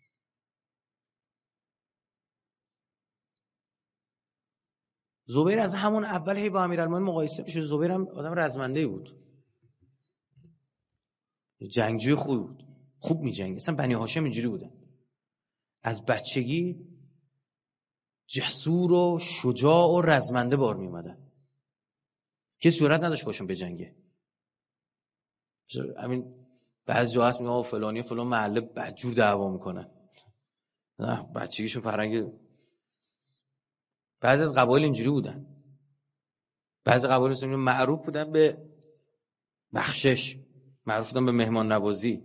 زبیر از همون اول هی با امیرالمومنین مقایسه میشه. زبیر هم آدم رزمنده بود، جنگجوی خوب بود، خوب می‌جنگید. اصلا بنی هاشم اینجوری بودن، از بچگی جسور و شجاع و رزمنده بار میومدن، کسی جرئت نداشت باشون بجنگه. همین بعضی جا هست میگه آقا فلانی فلان محله بدجور دعوا میکنن، نه بچگیشون فرنگ. بعضی از قبایل اینجوری بودن، بعضی قبایل اصلا معروف بودن به بخشش، معروف بودن به مهمان نوازی.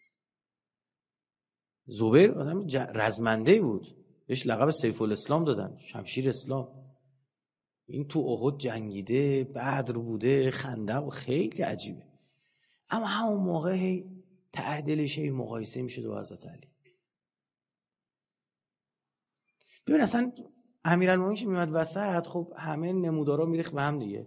زبیر آدم رزمنده‌ای بود، بهش لقب سیف الاسلام دادن، شمشیر اسلام. این تو احد جنگیده، بدر بوده، خندق، خیلی عجیبه. اما همون موقع هی تعدلش هی مقایسه میشه با حضرت علی. ببین اصلا امیرالمومنین که میاد وسط، خب همه نمودارا میریخت به هم دیگه.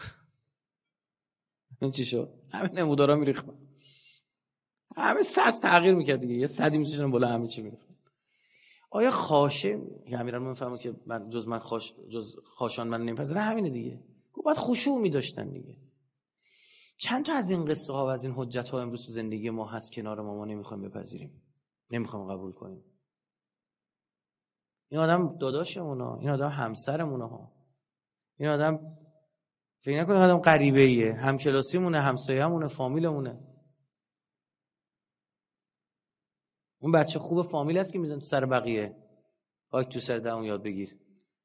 این چی شد؟ همه نمودارا میریخت، همه صد تغییر میکرد دیگه، یه صدی میذاشتن بالا همه چی میریخت. آیا خاشه امیرالمومنین فهمید که من جز من خاش جز خاشان من نمیپذیره؟ همینه دیگه. گفت بعد خشوع می‌داشتن دیگه. چند تا از این قصه ها و از این حجت ها امروز تو زندگی ما هست کنار ما، ما نمیخوایم بپذیریم، نمیخوایم قبول کنیم. این آدم داداشمونه، این آدم همسرمونه ها، این آدم فکر نکنید آدم غریبه ایه، همکلاسیمونه، همسایه‌مونه، فامیلمونه. اون بچه خوب فامیل است که میزنه تو سر بقیه، خاک تو سر دمون یاد بگیر.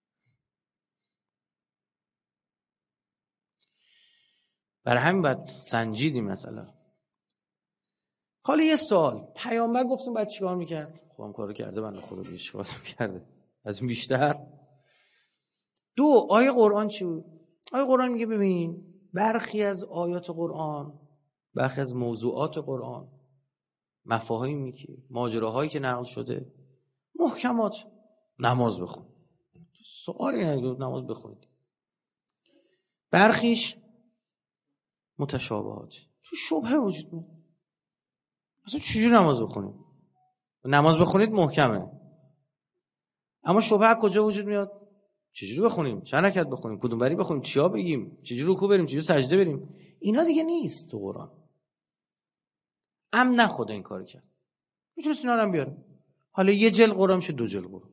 برای همین باید سنجیدیم مثلا. حالا یه سوال، پیامبر گفتیم باید چیکار میکرد؟ خب هم کارو کرده، بنده خدا دیگه چیکار میکرده از این بیشتر؟ دو، آیه قرآن چی بود؟ آیه قرآن میگه ببین برخی از آیات قرآن، برخی از موضوعات قرآن، مفاهیمی که ماجراهایی که نقل شده محکمات، نماز بخون. سوالی نگه نماز بخونید. برخیش متشابهات، تو شبهه وجود میاد، مثلا چجوری نماز بخونید؟ نماز بخونید محکمه، اما شبهه کجا وجود میاد؟ چجوری بخونیم؟ چند رکعت بخونیم؟ کدوم بری بخونیم؟ چیا بگیم؟ چجوری رکوع بریم؟ چجوری سجده بریم؟ اینا دیگه نیست تو قرآن. ام نه خدا این کار کرد، میتونست اینا رو هم بیاره. حالا یه جلد قرآن میشه دو جلد قرآن،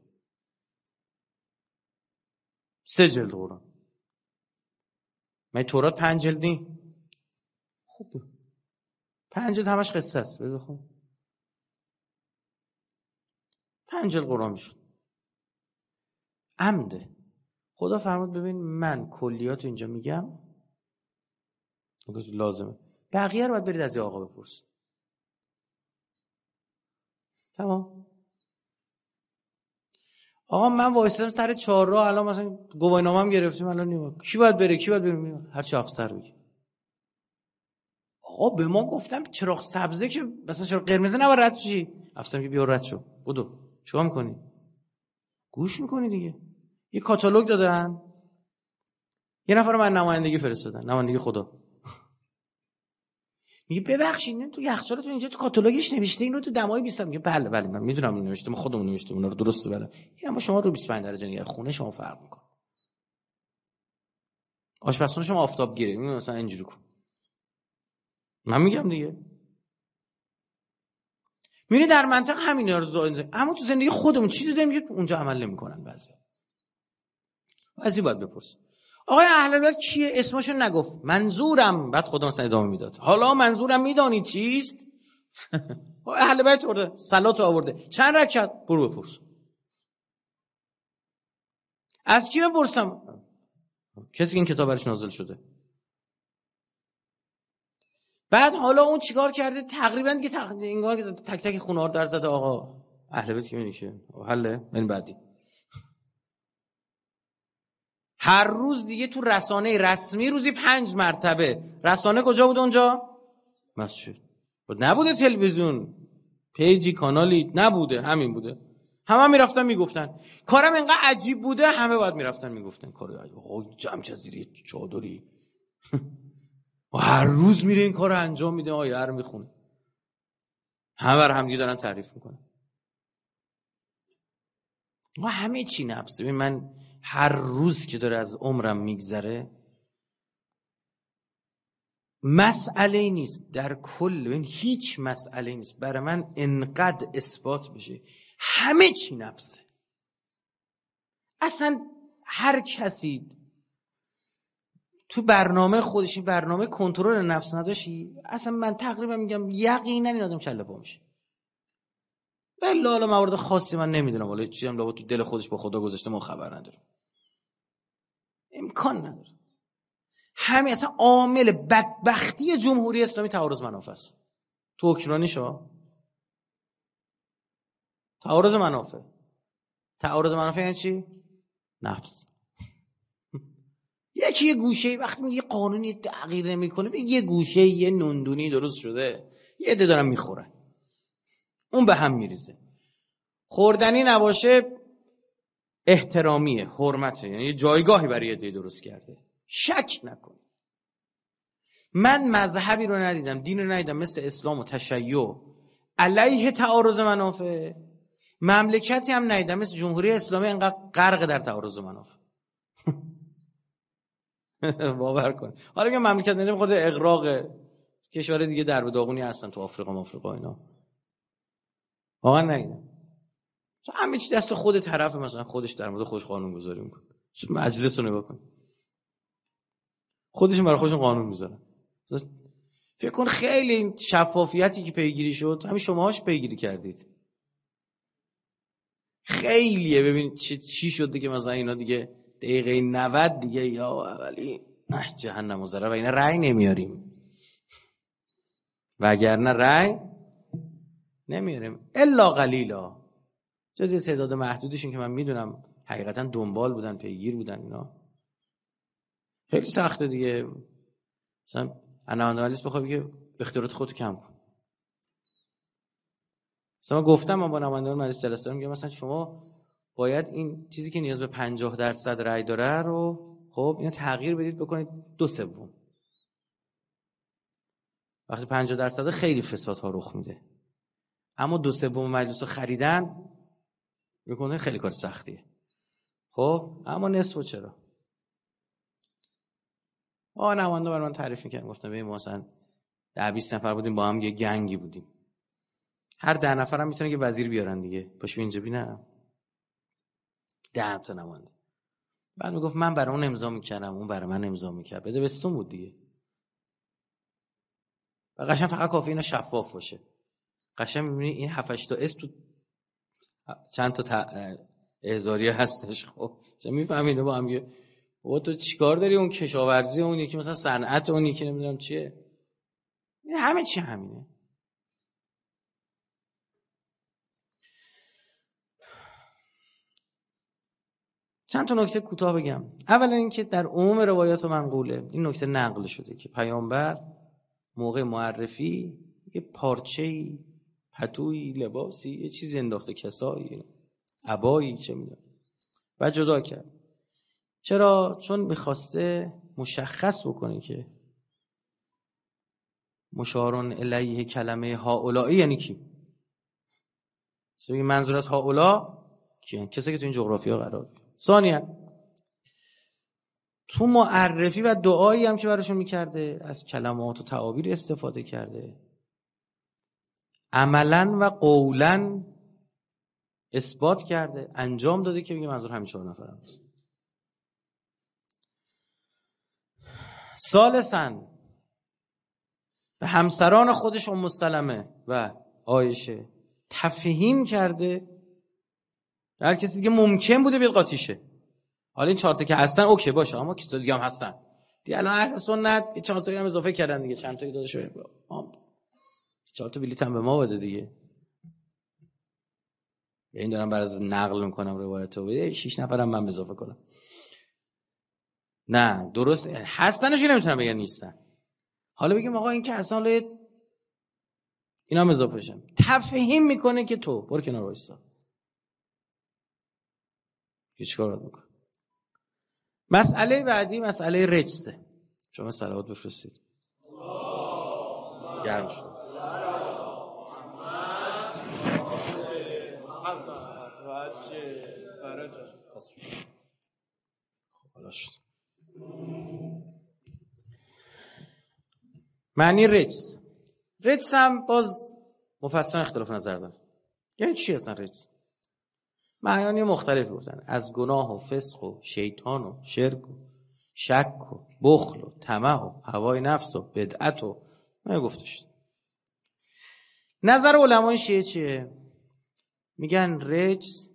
سه جلد قرآن. من تورات پنج جلد نی؟ خوبه پنج جلد همش قصه است، بری بخون پنج جلد قرآن میشه. عمده خدا فرمود ببین من کلیات اینجا میگم، لازمه، بقیه رو باید برید از یه آقا بپرسید. تمام. آقا من وایسادم سر چهارراه، الان مثلا گواهینامه‌ام گرفتیم، الان نمی‌دونم کی باید بره کی باید بره، هر چی افسر بگه. آقا به ما گفتم چراغ سبزه که مثلا چراغ قرمز نباید رد شی، افسر میگه بیا رد شو، بدو. چیکار می‌کنی؟ گوش می‌کنی دیگه. یه کاتالوگ دادن، یه نفر من نمایندگی فرستادن، نمایندگی خدا. میگه ببخشید تو یخچالتون اینجا تو کاتالوگش نوشته اینو تو دمای بیست. میگه بله بله من میدونم نوشته، ما خودمون نوشتیم اونا رو، درسته بله. اما شما رو بیست و پنج درجه نگه خونه شما فرق می‌کنه. آشپزخونه شما آفتاب گیره، مثلا اینجوری کن. من میگم دیگه. میبینی در منطق همینا رو زاین، اما تو زندگی خودمون چیزی داریم که اونجا عمل نمی‌کنن بعضی. بعضی باید بپرس آقای اهل بیت کیه؟ اسمشو نگفت. منظورم، بعد خدا مثلا ادامه میداد، حالا منظورم میدونید چیست؟ اهل بیت آورده، صلات آورده، چند رکعت؟ برو بپرس. از کی بپرسم؟ کسی که این کتاب برش نازل شده. بعد حالا اون چیکار کرده؟ تقریبا دیگه تق... انگار تک تک خونه ها رو در زده. آقا اهل بیت کی میشه؟ حله این بعدی. هر روز دیگه تو رسانه رسمی روزی پنج مرتبه. رسانه کجا بود اونجا؟ مسجد. نبوده تلویزیون، پیجی کانالی نبوده، همین بوده. همه هم میرفتن میگفتن. کارم اینقدر عجیب بوده همه باید میرفتن میگفتن. کار آقا جمع که زیر چادری و هر روز میره این کارو انجام میده، آیه رو میخونه، همه بر هم دیگه دارن تعریف میکنن. و همه چی نفسه. ببین من هر روز که داره از عمرم میگذره مسئله نیست در کل، ببین هیچ مسئله نیست برای من انقدر اثبات بشه همه چی نفسه. اصلا هر کسی تو برنامه خودش برنامه کنترل نفس نداشی، اصلا من تقریبا میگم یقینا این آدم کله پا میشه. الا حالا موارد خاصی من نمیدونم، ولی چیزی هم تو دل خودش با خدا گذاشته ما خبر نداریم، امکان نداره. همین اصلا عامل بدبختی جمهوری اسلامی تعارض منافع است. تو اوکراینیشا تعارض منافع. تعارض منافع یعنی چی؟ نفس. یکی یه گوشه وقتی میگه قانونی تغییر نمیکنه، یه گوشه یه نوندونی درست شده، یه عده دارن میخورن، اون به هم میریزه. خوردنی نباشه احترامیه، حرمته، یعنی یه جایگاهی برای عده درست کرده. شک نکن. من مذهبی رو ندیدم، دین رو ندیدم مثل اسلام و تشیع علیه تعارض منافع، مملکتی هم ندیدم مثل جمهوری اسلامی انقدر غرق در تعارض منافع. باور کن. حالا میگم مملکت ندیدم، خود اغراق کشور دیگه در به داغونی هستن تو آفریقا و آفریقا اینا، واقعا ندیدم. تو همه چی دست خود طرف، مثلا خودش در مورد خودش قانون گذاری میکنه. مجلس رو نگاه کن، خودشون برای خودشون قانون میذارن. فکر کن خیلی این شفافیتی که پیگیری شد همین شماهاش پیگیری کردید. خیلیه. ببین چی چی شده که مثلا اینا دیگه دقیقه نود دیگه یا اولی نه جهنم و ذره و اینا رأی نمیاریم، وگرنه رأی نمیاریم الا قلیلا، جز تعداد محدودشون که من میدونم حقیقتا دنبال بودن، پیگیر بودن. اینا خیلی سخته دیگه. مثلا انا انالیست بخواد بگه اختیارات خودت کم کن. مثلا گفتم من با نمایندگان مجلس جلسه دارم، میگم مثلا شما باید این چیزی که نیاز به پنجاه درصد رأی داره رو خب اینو تغییر بدید بکنید دو سوم. وقتی پنجاه درصد خیلی فسادها رخ میده، اما دو سوم مجلس رو خریدن میکنه خیلی کار سختیه. خب اما نصفو چرا؟ آ نماینده برام تعریف می‌کردن، گفتم ببین ما مثلا ده بیست نفر بودیم با هم، یه گنگی بودیم، هر ده نفر هم میتونه که وزیر بیارن دیگه، پاشو اینجا ببینم ده تا نماینده. بعد میگفت من برای اون امضا میکردم، اون برای من امضا میکرد، بده بستون بود دیگه. و قشنگ فقط کافیه اینا شفاف باشه. قشنگ میبینی این هفت هشت تا اسم تو چند تا احضاریه هستش. خب چه میفهمی اینو با هم میگه بابا تو چیکار داری؟ اون کشاورزی، اون یکی مثلا صنعت، اون یکی نمیدونم چیه. این همه چی همینه. چند تا نکته کوتاه بگم. اولا اینکه در عموم روایات و منقوله این نکته نقل شده که پیامبر موقع معرفی یه پارچه‌ای، پتویی، لباسی، یه چیزی انداخته، کسایی، عبایی، چه میدونم، و جدا کرد. چرا؟ چون میخواسته مشخص بکنه که مشارون الیه کلمه هاولائی یعنی کی. منظور از هاولا کیه؟ کسی که تو این جغرافیا قرار داره. ثانیاً تو معرفی و دعایی هم که براشون میکرده از کلمات و تعابیر استفاده کرده، عملاً و قولاً اثبات کرده، انجام داده که میگه منظور همین چهار نفر هم هست. ثالثاً به همسران خودش ام سلمه و عایشه تفهیم کرده هر کسی که ممکن بوده بیاد قاطیشه. حالا این چهار تا که هستن اوکی باشه، اما کسی دیگه هم هستن دیگه. الان اهل سنت یه چهار تا هم اضافه کردن دیگه، چند تا داده شده، چهار تا بلیط هم به ما بده دیگه. این دارم برات نقل میکنم روایتو، بده شش نفرم من اضافه کنم. نه درست هستنش نمیتونم بگن نیستن. حالا بگیم آقا این که اصلا اینا هم اضافه شن، تفهیم میکنه که تو برو کنار وایسا. هیچ کار نمیکنه. مسئله بعدی مسئله رجسه. شما صلوات بفرستید. گرم شد. حالا شد. معنی رجس. رجس هم باز مفسران اختلاف نظر دارن. یعنی چی اصلا رجس؟ معنی مختلفی گفتن، از گناه و فسق و شیطان و شرک و شک و بخل و طمع و هوای نفس و بدعت و ما گفته شد. نظر علمای شیعه چیه؟ میگن رجس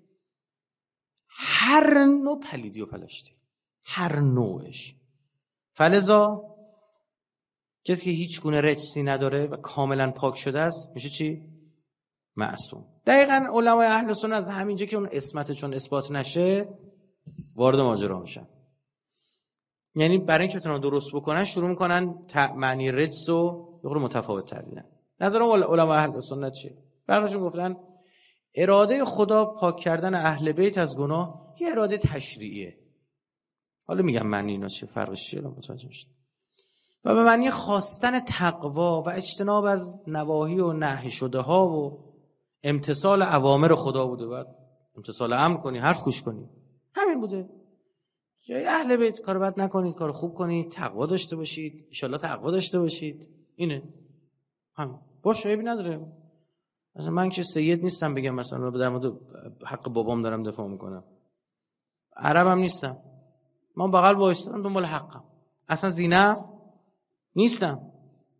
هر نوع پلیدی و پلشتی، هر نوعش. فلذا کسی که هیچ گونه رجسی نداره و کاملا پاک شده است میشه چی؟ معصوم. دقیقاً علمای اهل سنت از همینجا که اون اسمت چون اثبات نشه وارد ماجرا میشن. یعنی برای اینکه بتونن درست بکنن شروع میکنن معنی رجس رو به قول متفاوت تردیدن. نظر علمای اهل سنت چیه؟ براشون گفتن اراده خدا پاک کردن اهل بیت از گناه یه اراده تشریعیه. حالا میگم معنی اینا چه فرقش چیه متوجه میشید. و به معنی خواستن تقوا و اجتناب از نواهی و نهی شده ها و امتثال اوامر خدا بوده. بعد امتثال امر کنی، حرف گوش کنی، همین بوده. که اهل بیت کار بد نکنید، کار خوب کنید، تقوا داشته باشید، ان شاءالله تقوا داشته باشید. اینه همین. باشه عیبی نداره. مثلا من که سید نیستم بگم مثلا در مورد حق بابام دارم دفاع میکنم، عربم نیستم، من بغل وایستادم دنبال حقم، اصلا زینف نیستم،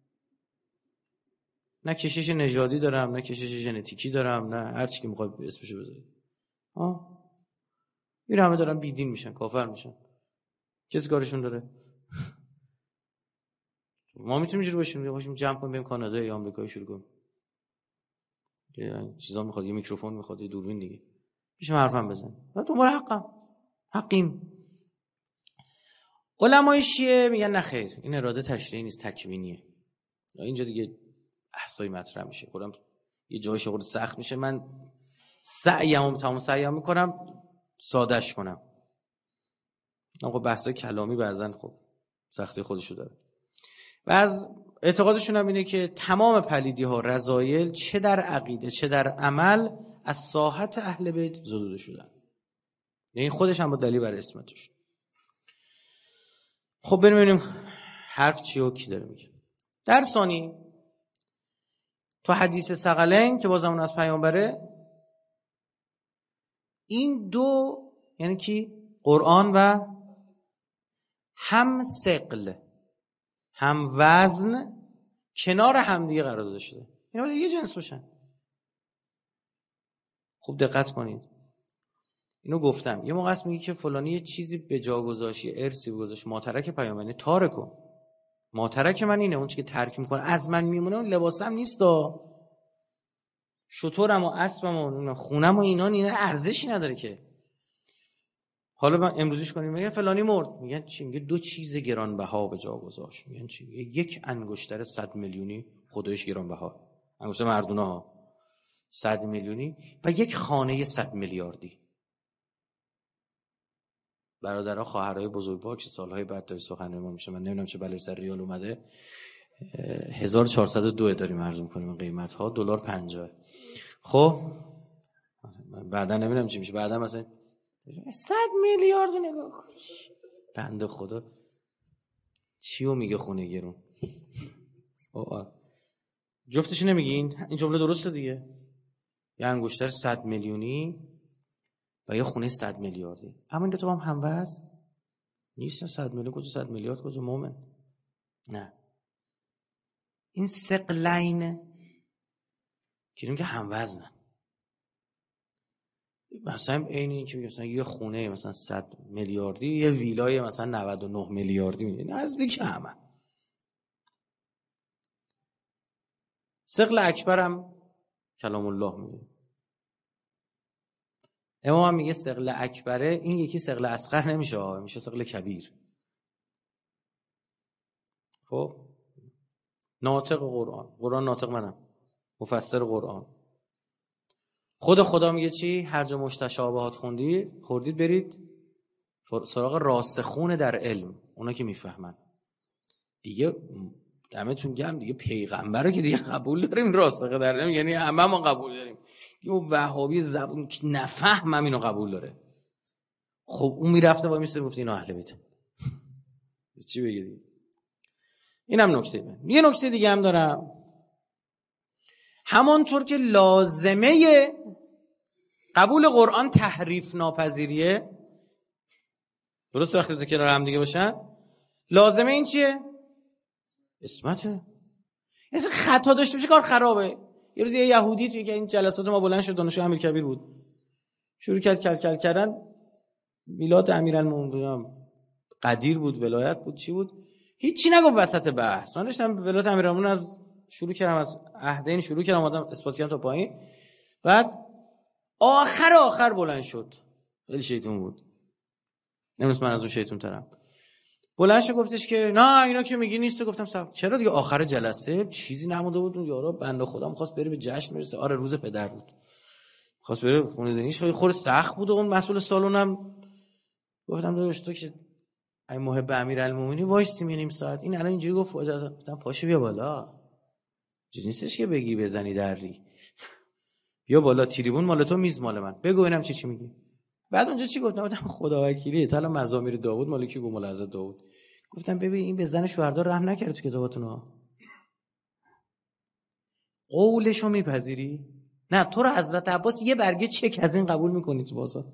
نه کشش نژادی دارم نه کشش ژنتیکی دارم، نه هر چی که میخواد اسمشو بذارید. ها این همه دارن بیدین میشن، کافر میشن، کسی کارشون داره؟ ما میتونیم اینجوری باشیم باشیم جمع کنیم بریم کانادا یا آمریکا شروع کنیم که چیزا میخواد، یه میکروفون میخواد، یه دوربین دیگه، میشم حرفم بزن. من دنبال حقم، حقیم. علمای شیعه میگن نه خیر، این اراده تشریعی نیست، تکوینیه. اینجا دیگه احسای مطرح میشه، خودم یه جای شغل سخت میشه، من سعیمو تمام سعیام میکنم سادهش کنم. اما بحثای کلامی بعضن خب سختی خودشو داره. و از اعتقادشون هم اینه که تمام پلیدی ها رذایل چه در عقیده چه در عمل از ساحت اهل بیت زدوده شدن. یعنی خودش هم با دلیل بر اسمتش. خب بریم ببینیم حرف چی و کی داره میگه. در ثانی تو حدیث ثقلین که بازمون از پیامبره، این دو یعنی کی؟ قرآن و هم ثقل هم وزن کنار هم دیگه قرار داده شده. اینا باید یه جنس باشن. خوب دقت کنید. اینو گفتم یه موقع است میگه که فلانی یه چیزی به جا گذاشی، ارثی گذاشت، ماترک پیامبر تارکو. ماترک من اینه، اون چیزی که ترک میکنه از من میمونه، اون لباسم نیستا، شطورم و اسبم و خونم و اینا، اینا ارزشی نداره که. حالا من امروزیش کنیم میگن فلانی مرد، میگن چی؟ میگه دو چیز گرانبها به جا گذاشت. میگن چی؟ میگه یک انگشتر صد میلیونی خودش گرانبها، انگشتر مردونه ها صد میلیونی، و یک خانه صد میلیاردی. برادرها خواهرای بزرگوار که سالهای بعد تا سخنرانی ما میشه، من نمیدونم چه بلایی سر ریال اومده، هزار و چهارصد و دو داریم عرض می‌کنیم قیمت ها، دلار پنجاه. خب بعدا نمیدونم چی میشه، بعدا مثلا صد میلیارد نگاه کن، بنده خدا چیو میگه خونه گرون. جفتش نمیگین؟ این جمله درسته دیگه. یه انگشتر صد میلیونی و یه خونه صد میلیاردی. اما این دو تا هم هموزن نیستن. صد میلیون کجا، صد میلیارد کجا مومن؟ نه، این ثقلین که که هموزنن. مثلا عین این که مثلا یه خونه مثلا صد میلیاردی، یه ویلای مثلا نود و نه میلیاردی میدین، نزدیک همه. ثقل اکبر هم کلام الله میگه. امام هم میگه ثقل اکبره، این یکی ثقل اصغر نمیشه، میشه ثقل کبیر. خب ناطق قرآن، قرآن ناطق منم، مفسر قرآن. خود خدا میگه چی؟ هر جا مشتشابهات خوندید خوردید برید سراغ راسخون در علم، اونا که میفهمن دیگه. دمتون گرم دیگه، پیغمبر رو که دیگه قبول داریم راسخه در علم، یعنی همه ما قبول داریم دیگه. وهابی زبون که نفهمم اینو قبول داره. خب اون میرفته وای میسته گفت اینا اهل بیت، چی بگه دیگه. اینم نکته من. یه نکته دیگه هم دارم، همانطور که لازمه قبول قرآن تحریف ناپذیریه، درسته وقتی تو کنار هم دیگه باشن، لازمه این چیه؟ اسمته. یعنی خطا داشته باشه کار خرابه. یه روز یه یهودی توی که این جلسات ما بلند شد، دانشجو امیرکبیر بود، شروع کرد کل کل کردن میلاد امیرالمومنین، قدیر بود، ولایت بود، چی بود، هیچی نگفت وسط بحث. من داشتم ولایت امیرالمومنین از شروع کردم، از عهدین شروع کردم، آدم اثبات کردم تا پایین، بعد آخر آخر بلند شد، خیلی شیطون بود، نمیدونم من از اون شیطون ترم، بلند شد گفتش که نه اینا که میگی نیست. گفتم صاحب چرا دیگه، آخر جلسه چیزی نمونده بود اون یارا، بنده خدا می‌خواست بره به جشن برسه. آره روز پدر بود، خواست بره خونه زنیش، خیلی خور سخت بود. اون مسئول سالونم گفتم داداش تو که ای محب امیرالمومنین وایسیم یه نیم ساعت، این الان اینجوری گفت، گفتم پاشو بیا بالا، چیزی نیستش که بگی بزنی دری، بیا بالا، تریبون مال تو، میز مال من، بگو ببینم چی چی میگی. بعد اونجا چی گفتم؟ گفتم خدا وکیلی تا الان مزامیر داوود مال کی گفت؟ مال حضرت داوود. گفتم ببین این به زن شوهردار رحم نکرده تو کتاباتون ها، قولشو میپذیری؟ نه تو رو حضرت عباس یه برگه چک از این قبول میکنی تو بازار.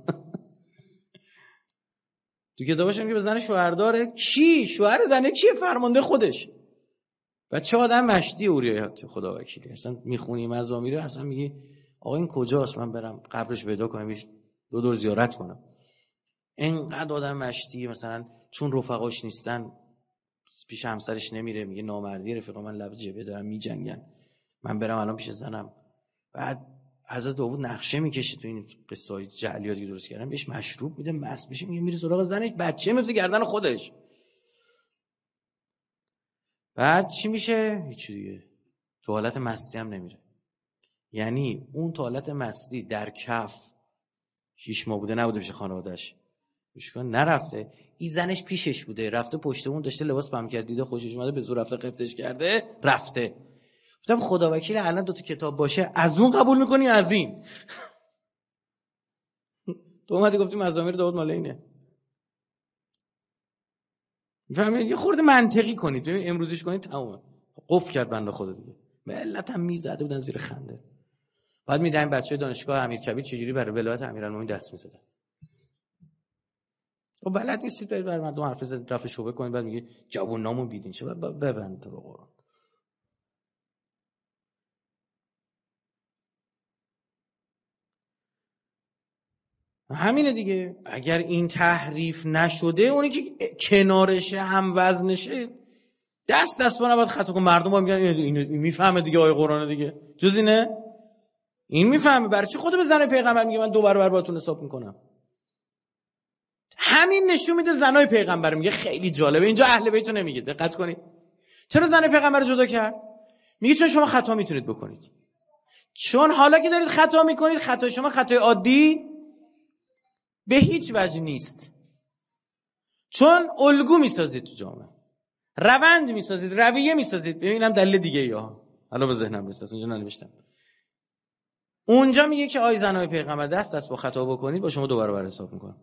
تو کتاباشون که به زن شوهرداره، کی شوهر زنه کیه؟ فرمانده خودش. بچه آدم مشتی اوریات خدا وکیلی، اصلا میخونی مزامیر اصلا میگی آقا این کجاست، من برم قبرش ودا کنم، دو دور زیارت کنم. اینقدر آدم مشتی، مثلا چون رفقاش نیستن پیش همسرش نمیره، میگه نامردی رفقا من لب جبه دارم میجنگن، من برم الان پیش زنم. بعد حضرت داوود نقشه میکشه تو این قصه های جعلیاتی که درست کردن، بهش مشروب میده، مست بشه، میگه میره سراغ زنش، بچه میفته گردن خودش. بعد چی میشه؟ هیچ دیگه، تو حالت مستی هم نمیره. یعنی اون تو حالت مستی در کف شش ماه بوده، نبوده پیش خانواده‌اش، بشکن نرفته، این زنش پیشش بوده، رفته پشت اون داشته لباس پم کرد، دیده خوشش اومده، به زور رفته قفتش کرده رفته. گفتم خدا وکیل الان دو تا کتاب باشه، از اون قبول میکنی از این؟ تو اومدی گفتی مزامیر داوود مال اینه. میفهمید؟ یه خورده منطقی کنید، ببین امروزیش کنید تمومه. قفل کرد بنده خدا دیگه، ملت هم میزده بودن زیر خنده. بعد میدن بچهای دانشگاه امیرکبیر چجوری برای ولایت امیرالمومنین دست میزدن. و بلد نیستید برید بر مردم حرف بزنید، رفع شوبه کنید، بعد میگه جوونامو بیدین چه ببند تو قرآن. همینه دیگه. اگر این تحریف نشده، اونی که کنارشه هم وزنشه دست دست با نباید خطا کن. مردم با میگن این میفهمه دیگه آیه قرآن دیگه، جز اینه این میفهمه. برای چی خود به زن پیغمبر میگه من دو برابر باهاتون حساب میکنم؟ همین نشون میده زنای پیغمبر. میگه خیلی جالبه، اینجا اهل بیت رو نمیگه، دقت کنید. چرا زن پیغمبر رو جدا کرد؟ میگه چون شما خطا میتونید بکنید. چون حالا که دارید خطا میکنید، خطای شما خطای عادی به هیچ وجه نیست. چون الگو میسازید تو جامعه، روند میسازید، رویه میسازید. ببینم دلیل دیگه یا حالا به ذهنم رسید، اونجا ننوشتم. اونجا میگه که آی زنای پیغمبر دست دست با خطا بکنید با شما دو برابر حساب میکنم.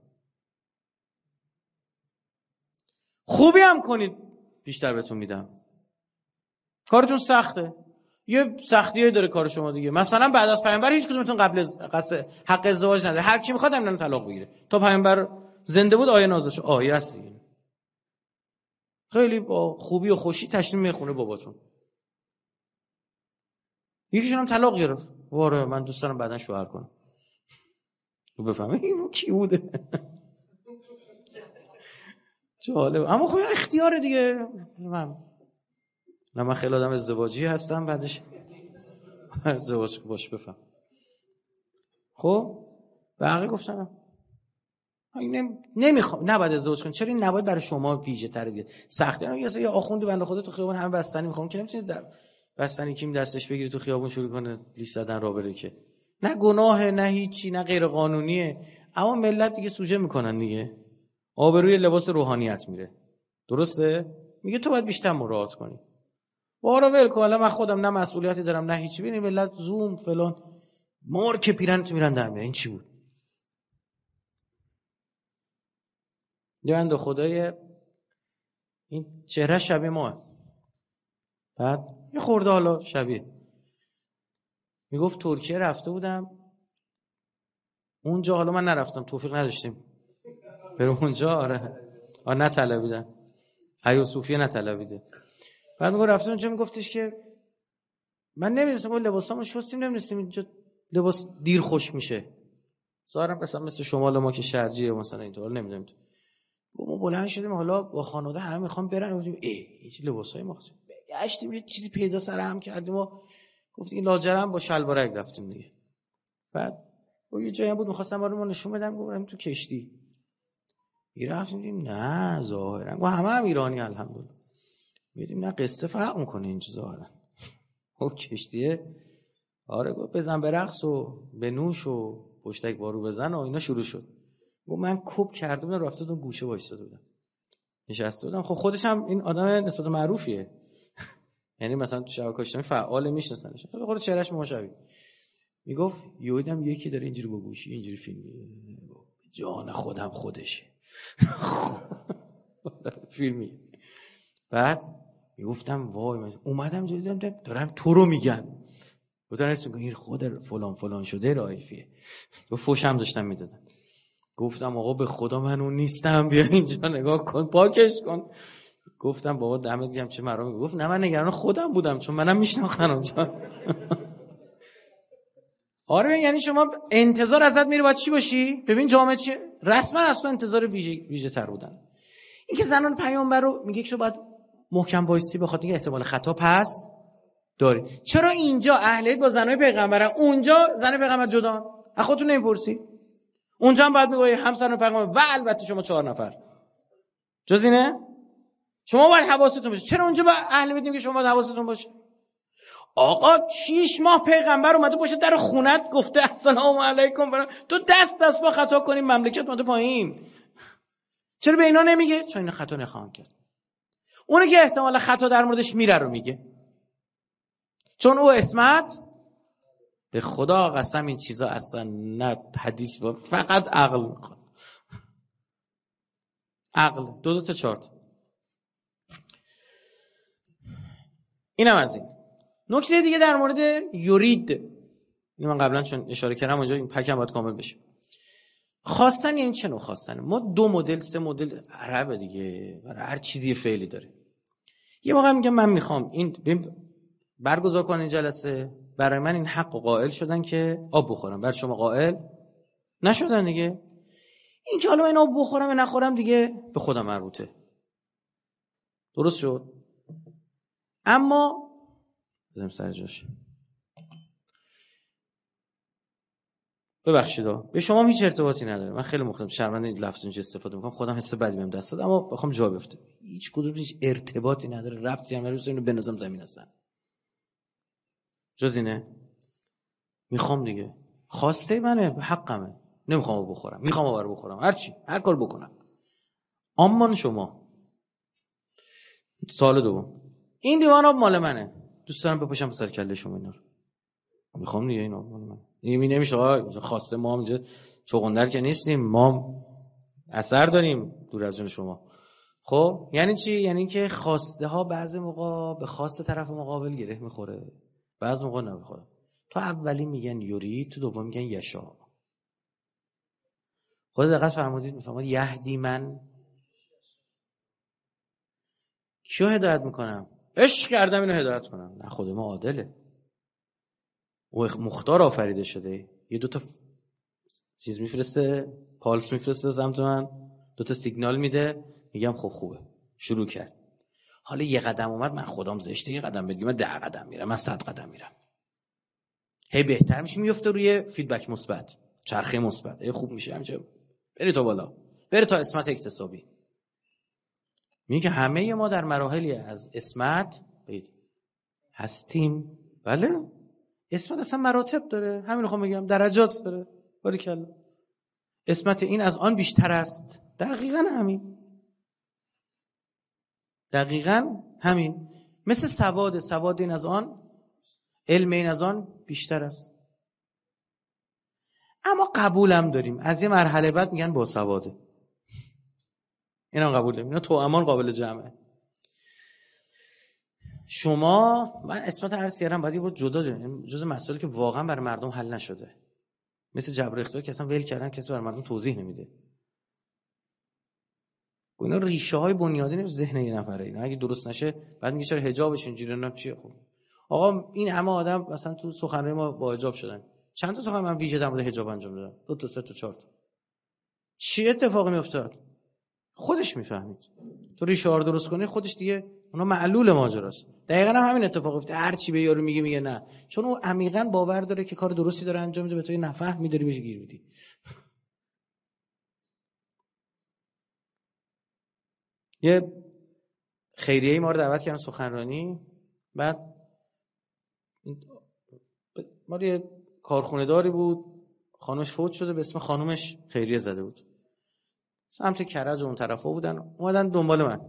خوبی هم کنید بیشتر بهتون میدم. کارتون سخته، یه سختیه داره کار شما دیگه. مثلا بعد از پیامبر هیچ کدومتون قبل از قصد حق ازدواج نداره. هر کی میخواد همین طلاق بگیره. تا پیامبر زنده بود آیه نازل شد. آیه است. خیلی با خوبی و خوشی تشریم میخونه باباتون. یکیشون هم طلاق گرفت. واره من دوست دارم بعدن شوهر کنم. تو بفهمی این کی بوده. جالب. اما خب اختیار دیگه. من نه من خیلی آدم ازدواجی هستم، بعدش ازدواج باش بفهم. خب بقیه گفتم نمی... نمیخوام، نباید ازدواج کن. چرا این نباید برای شما ویژه تره دیگه؟ سخته. یعنی یه آخوندی بنده خدا تو خیابون همه بستنی میخوام که نمیتونید در... بستنی کیم دستش بگیری تو خیابون شروع کنه لیست زدن را بره، که نه گناه نه هیچی نه غیر قانونیه. اما ملت دیگه سوژه میکنن دیگه، آبروی لباس روحانیت میره. درسته؟ میگه تو باید بیشتر مراعات کنی. بارا ول کن، من خودم نه مسئولیتی دارم نه هیچی. ببین ملت زوم فلان مار که پیرن تو میرن در میاد. این چی بود؟ یه خدای این چهره شبیه ما، بعد یه خورده حالا شبیه. میگفت ترکیه رفته بودم اونجا، حالا من نرفتم توفیق نداشتیم بریم اونجا. آره آره نطلبیدن، حیا صوفیه نطلبیده. بعد میگفت رفتم اونجا، میگفتش که من نمیدونستم لباسامو شستیم، نمیدونستیم اینجا لباس دیر خشک میشه. ظاهرا مثلا مثل شمال ما که شرجیه مثلا اینطور نمیدونم. ما بلند شدیم حالا با خانواده همه میخوام برن، گفتیم ای هیچ لباسای ما خواستیم گشتیم یه چیزی پیدا سر هم کردیم و گفتیم لاجرم با شلوارک رفتیم دیگه. بعد و یه جایی بود می‌خواستم ما نشون بدم، گفتم تو کشتی میرفتیم دیدیم نه ظاهرا و همه هم ایرانی الحمدلله میدیم نه قصه فرق میکنه اینجا ظاهرا او کشتیه. آره گفت بزن به رقص و به نوش و پشتک بارو بزن و اینا شروع شد. گفت من کوب کرده بودم رفته تو گوشه وایساده بودم نشسته بودم. خب خودش هم این آدم نسبت معروفیه، یعنی مثلا تو شبکه‌های اجتماعی فعال میشناسنش. خود چهرهش مشابه. میگفت یهودم یکی داره اینجوری با گوشی اینجوری فیلم می‌بینه، جان خودم خودشه فیلمی. بعد میگفتم وای من اومدم دیدم دارم تو رو میگن، گفتم اسم میگم این خود فلان فلان شده رایفیه. تو فوشم داشتم میدادن. گفتم آقا به خدا من اون نیستم، بیا اینجا نگاه کن پاکش کن. گفتم بابا دمت گرم چه مرا. گفت نه من نگران خودم بودم چون منم میشناختن اونجا. آره یعنی شما انتظار ازت میره باید چی باشی؟ ببین جامعه چی رسما از تو انتظار ویژه ویژه تر بودن. این که زنان پیامبر رو میگه که باید محکم وایسی بخاطر اینکه احتمال خطا پس داری. چرا اینجا اهلیت با زنای پیغمبرن، اونجا زن پیغمبر جدا؟ از خودتون نمیپرسی؟ اونجا هم باید میگه همسر پیغمبر و البته شما چهار نفر. جز اینه شما باید حواستون باشه. چرا اونجا با اهل بیت میگه شما باید حواستون باشه؟ آقا شش ماه پیغمبر اومده پشت در خونت گفته السلام علیکم برام. تو دست دست با خطا کنی مملکت اومده پایین. چرا به اینا نمیگه؟ چون اینا خطا نخواهند کرد. اونی که احتمال خطا در موردش میره رو میگه، چون او اسمت به خدا قسم این چیزا اصلا نه حدیث با فقط عقل میخواد. عقل دو دو تا چارت. اینم از این. نکته دیگه در مورد یورید، این من قبلا چون اشاره کردم اونجا این پکم باید کامل بشه. خواستن یعنی چه نوع خواستن؟ ما دو مدل سه مدل عربه دیگه، برای هر چیزی فعلی داره. یه موقع میگم من میخوام این برگزار کنن این جلسه، برای من این حق قائل شدن که آب بخورم، برای شما قائل نشدن دیگه. این که حالا من آب بخورم و نخورم دیگه به خودم مربوطه. درست شد؟ اما بزنیم سر جاش. ببخشید به شما هیچ ارتباطی نداره. من خیلی مخالفم، شرمنده این لفظ اینجا استفاده میکنم، خودم حس بدی بهم دست داد، اما بخوام جا بیفته هیچ کدوم هیچ ارتباطی نداره، ربطی هم نداره، اینو بنازم زمین هستن جز اینه. میخوام دیگه، خواسته منه، حقمه، نمیخوام بخورم، میخوام آور بخورم، هر چی هر کار بکنم. اما شما سال دوم این دیوان آب مال منه، دوست دارم بپاشم سر کله شما اینا رو، میخوام دیگه این آب مال منه. این نمیشه آقا خواسته، ما هم اینجا چغندر که نیستیم، ما اثر داریم دور از جون شما. خب یعنی چی؟ یعنی که خواسته ها بعضی موقع به خواست طرف مقابل گره میخوره، بعضی موقع نمیخوره. تو اولی میگن یوری، تو دوم میگن یشا. خود دقیق فرمودید، میفهمید یهدی من کیو هدایت میکنم؟ عشق کردم اینو هدایت کنم؟ نه، خود ما عادله، او مختار آفریده شده، یه دوتا چیز میفرسته، پالس میفرسته سمت من، دوتا سیگنال میده، میگم خب خوبه، شروع کرد. حالا یه قدم اومد، من خودم زشته یه قدم بگم، من ده قدم میرم، من صد قدم میرم، هی بهتر میشه، میفته روی فیدبک مثبت، چرخه مثبت، هی خوب میشه، همینجا بری تا بالا، بری تا اسمت اکتسابی. میگه همه ما در مراحلی از اسمت هستیم. بله، اسمت اصلا مراتب داره، همین رو خواهم بگم، درجات داره. باریکلا، اسمت این از آن بیشتر است. دقیقاً همین، دقیقاً همین. مثل سواد، سواد این از آن، علم این از آن بیشتر است. اما قبولم داریم، از یه مرحله بعد میگن با سواده، اینا قبول داریم، اینا تو امان قابل جمعه. شما، من اسمت عرض کردم باید یه بود جدا داریم، جز مسائلی که واقعا برای مردم حل نشده، مثل جبر اختیار که اصلا ول کردن، کسی برای مردم توضیح نمیده. و اینا ریشه های بنیادین ذهن یه نفره، اینا اگه درست نشه بعد میگه چرا حجابش اینجوریه، نه چیه. خب آقا این همه آدم مثلا تو سخنرانی ما با حجاب شدن، چند تا سخن من ویژه در مورد حجاب انجام دادم، دو تا سه تا چهار تا، چی اتفاقی میافتاد خودش میفهمید. تو ریشه ها رو درست کنی خودش دیگه اونا معلول ماجراست. دقیقاً هم همین اتفاق افتاد، هر چی به یارو میگه میگه نه، چون او عمیقاً باور داره که کار درستی داره انجام میده، به تو نفهمی داری بهش گیر میدی. یه خیریه‌ای ما رو دعوت کردن سخنرانی، بعد ما یه کارخونه داری بود، خانمش فوت شده، به اسم خانمش خیریه زده بود، سمت کرج و اون طرفا بودن، اومدن دنبال من.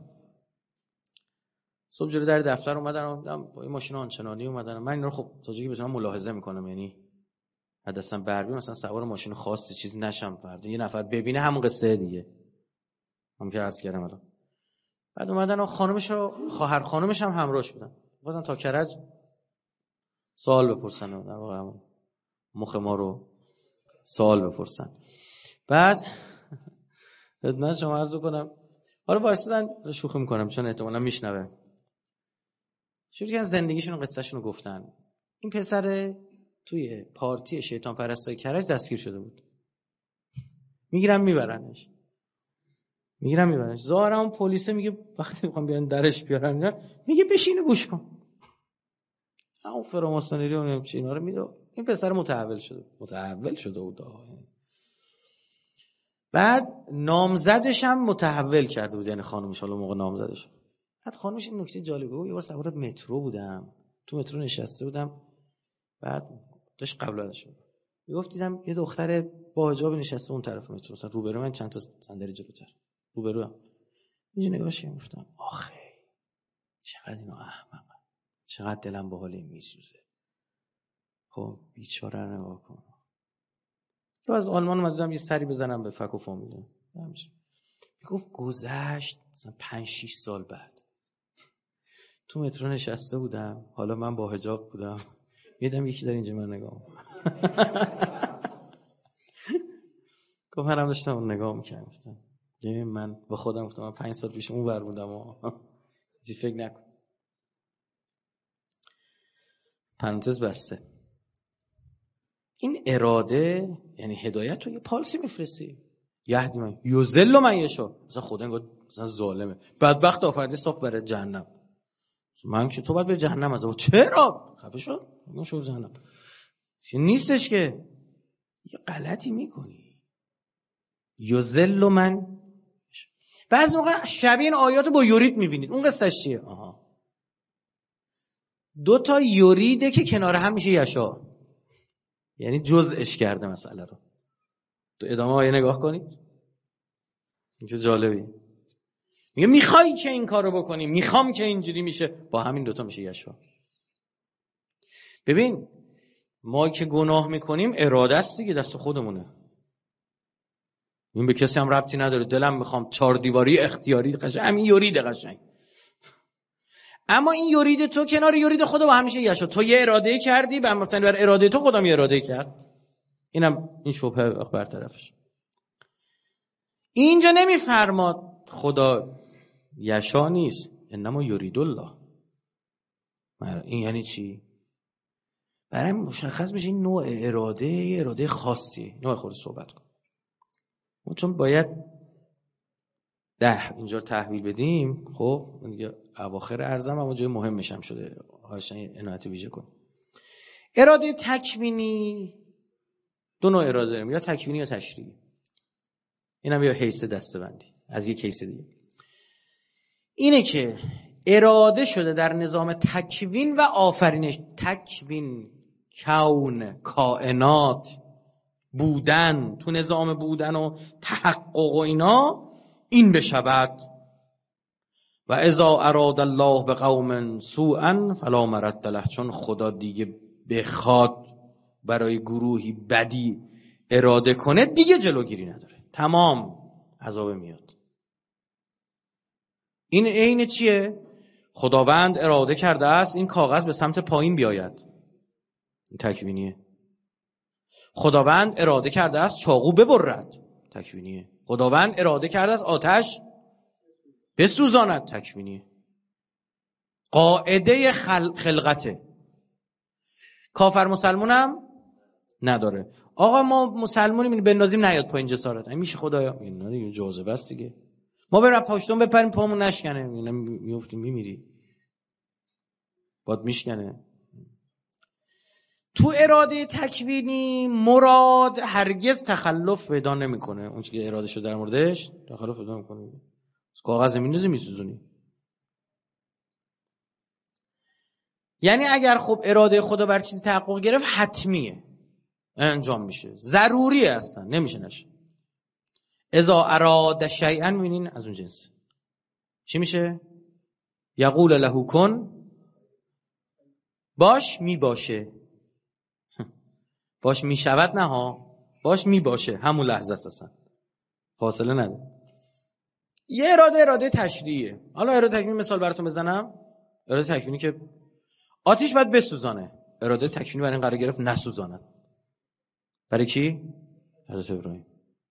صبح جلوی در دفتر اومدن، با این ماشین آنچنانی اومدن. من اینا رو خب تاجیکی بتونم ملاحظه میکنم، یعنی حداقل بربی مثلا سوار ماشین خاصی چیزی نشم، فردا یه نفر ببینه همون قصه دیگه، هم که عرض کردم الان. بعد اومدن و خانمش رو، خواهر خانمش هم همراهش بودن، واسه تا کرج سوال بپرسن، در واقع مخ ما رو سوال بپرسن. بعد خدمت شما عرض کنم، حالا وایسادن شوخی میکنم چون احتمالاً میشنوه، شروع کردن زندگیشون و قصهشون رو گفتن. این پسر توی پارتی شیطان پرستای کرج دستگیر شده بود، میگیرن میبرنش، میگیرن میبرنش. ظاهرا اون پلیسه میگه وقتی میخوام بیان درش بیارن، میگه بشینه گوش کن. اون فراماسونری اون چه اینا رو میده. این پسر متحول شده، متحول شده بود. بعد نامزدش هم متحول کرده بود، یعنی خانمش، حالا موقع نامزدش. بعد خانمش این نکته جالبه بود، یه بار سوار مترو بودم، تو مترو نشسته بودم، بعد داشت قبل ازش میگفت، دیدم یه دختر با حجاب نشسته اون طرف مترو، مثلا روبرو من چند تا صندلی جلوتر، روبرو اینجا نگاهش کردم، گفتم آخه چقدر اینا احمقن، چقدر دلم به حال این میسوزه. خب بیچاره رو نگاه کن. رو از آلمان اومدم یه سری بزنم به فک و فامیل، همینجوری میگفت گذشت مثلا پنج شش سال بعد تو مترو نشسته بودم، حالا من با حجاب بودم، میدم یکی در اینجا من نگاه گفت منم داشتم اون نگاه میکردم، یعنی من با خودم گفتم من پنج سال پیش اون ور بودم، چی فکر نکن. پرانتز بسته. این اراده یعنی هدایت تو یه پالسی میفرستی، یهدی من یذل من یشاء، مثلا خدا انگار مثلا ظالمه، بدبخت آفریده صاف برای جهنم، من که تو باید به جهنم، از چرا خفه شد، من شو جهنم نیستش که. یه غلطی میکنی. یذل من، بعضی موقع شبیه این آیاتو با یورید میبینید. اون قصهش چیه؟ آها، دو تا یوریده که کنار هم میشه یشا، یعنی جزءش کرده مسئله رو. تو ادامه آیه نگاه کنید، چه جالبی. میگه میخوای که این کارو بکنی، میخوام که اینجوری میشه، با همین دوتا میشه یشا. ببین ما که گناه میکنیم اراده است دیگه، دست خودمونه. این به کسی هم ربطی نداره. دلم میخوام چهار دیواری اختیاری قشنگ، همین یورید قشنگ. اما این یورید تو کنار یورید خدا با همیشه یشا. تو یه اراده کردی، به مبتنی بر اراده تو خودم یه اراده کرد. اینم این شبهه برطرفش. اینجا نمیفرماد خدا یشا نیست، انما یرید الله. این یعنی چی؟ برای مشخص میشه این نوع اراده یه اراده خاصی. نوع خود صحبت کن. ما چون باید ده اینجا تحویل بدیم، خب دیگه اواخر ارزم اما جای مهمش هم شده، هاشن عنایت ویژه کن. اراده تکوینی دو نوع اراده داریم، یا تکوینی یا تشریعی. اینم یا حیث دسته‌بندی از یک کیس دیگه. اینه که اراده شده در نظام تکوین و آفرینش. تکوین، کون، کائنات، بودن، تو نظام بودن و تحقق و اینا این بشود. و اذا اراد الله بقوم سوءا فلا مرد له. چون خدا دیگه بخواد برای گروهی بدی اراده کنه دیگه جلوگیری نداره، تمام عذاب میاد. این عین چیه؟ خداوند اراده کرده است این کاغذ به سمت پایین بیاید، این تکوینیه. خداوند اراده کرده است چاقو ببرد، تکوینیه. خداوند اراده کرده است آتش بسوزاند، تکوینیه. قاعده خل... خلقته. کافر مسلمونم نداره. آقا ما مسلمونیم بندازیم نیاد پایین جسارت، این میشه خدایا؟ اینا دیگه جاذبه است دیگه. ما بریم پاشتون بپریم پامون نشکنه، اینا میافتیم میمیری، باد میشکنه. تو اراده تکوینی مراد هرگز تخلف پیدا نمیکنه. اون چیزی که اراده شده در موردش تخلف پیدا نمیکنه. کاغذ میندازی میسوزونی. یعنی اگر خب اراده خدا بر چیزی تحقق گرفت حتمیه، انجام میشه، ضروریه، اصلا نمیشه نشه. اذا اراد شیئا، میبینین از اون جنس چی میشه؟ یقول له کن، باش میباشه. باش میشود نه ها، باش میباشه، همون لحظه است، اصلا فاصله نداره. یه اراده اراده تشریعیه. حالا اراده تکوینی مثال براتون بزنم. اراده تکوینی که آتش باید بسوزانه، اراده تکوینی برای این قرار گرفت نسوزاند. برای کی؟ حضرت ابراهیم.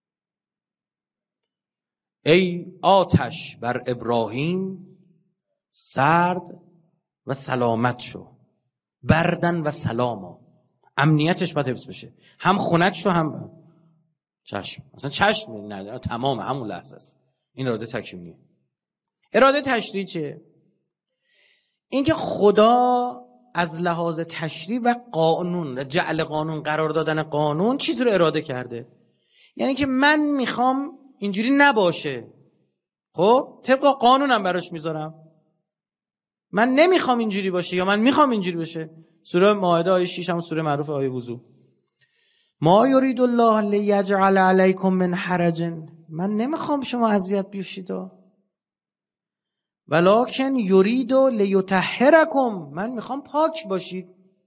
ای آتش بر ابراهیم سرد و سلامت شو، بردن و سلاما. امنیتش باید حفظ بشه، هم خنک شو هم چشم. مثلا چشم نه، تمام همون لحظه است. این اراده تکوینیه. اراده تشریعی چیه؟ این که خدا از لحاظ تشریع و قانون و جعل قانون، قرار دادن قانون، چیزی رو اراده کرده. یعنی که من میخوام اینجوری نباشه، خب طبق قانونم براش میذارم. من نمیخوام اینجوری باشه یا من میخوام اینجوری بشه. سوره مائده آیه شش، همون سوره معروف آیه وضو. ما یرید الله لیجعل علیکم من حرج. من نمیخوام شما اذیت بیوشید، ولکن یرید لیطهرکم. من میخوام پاک باشید.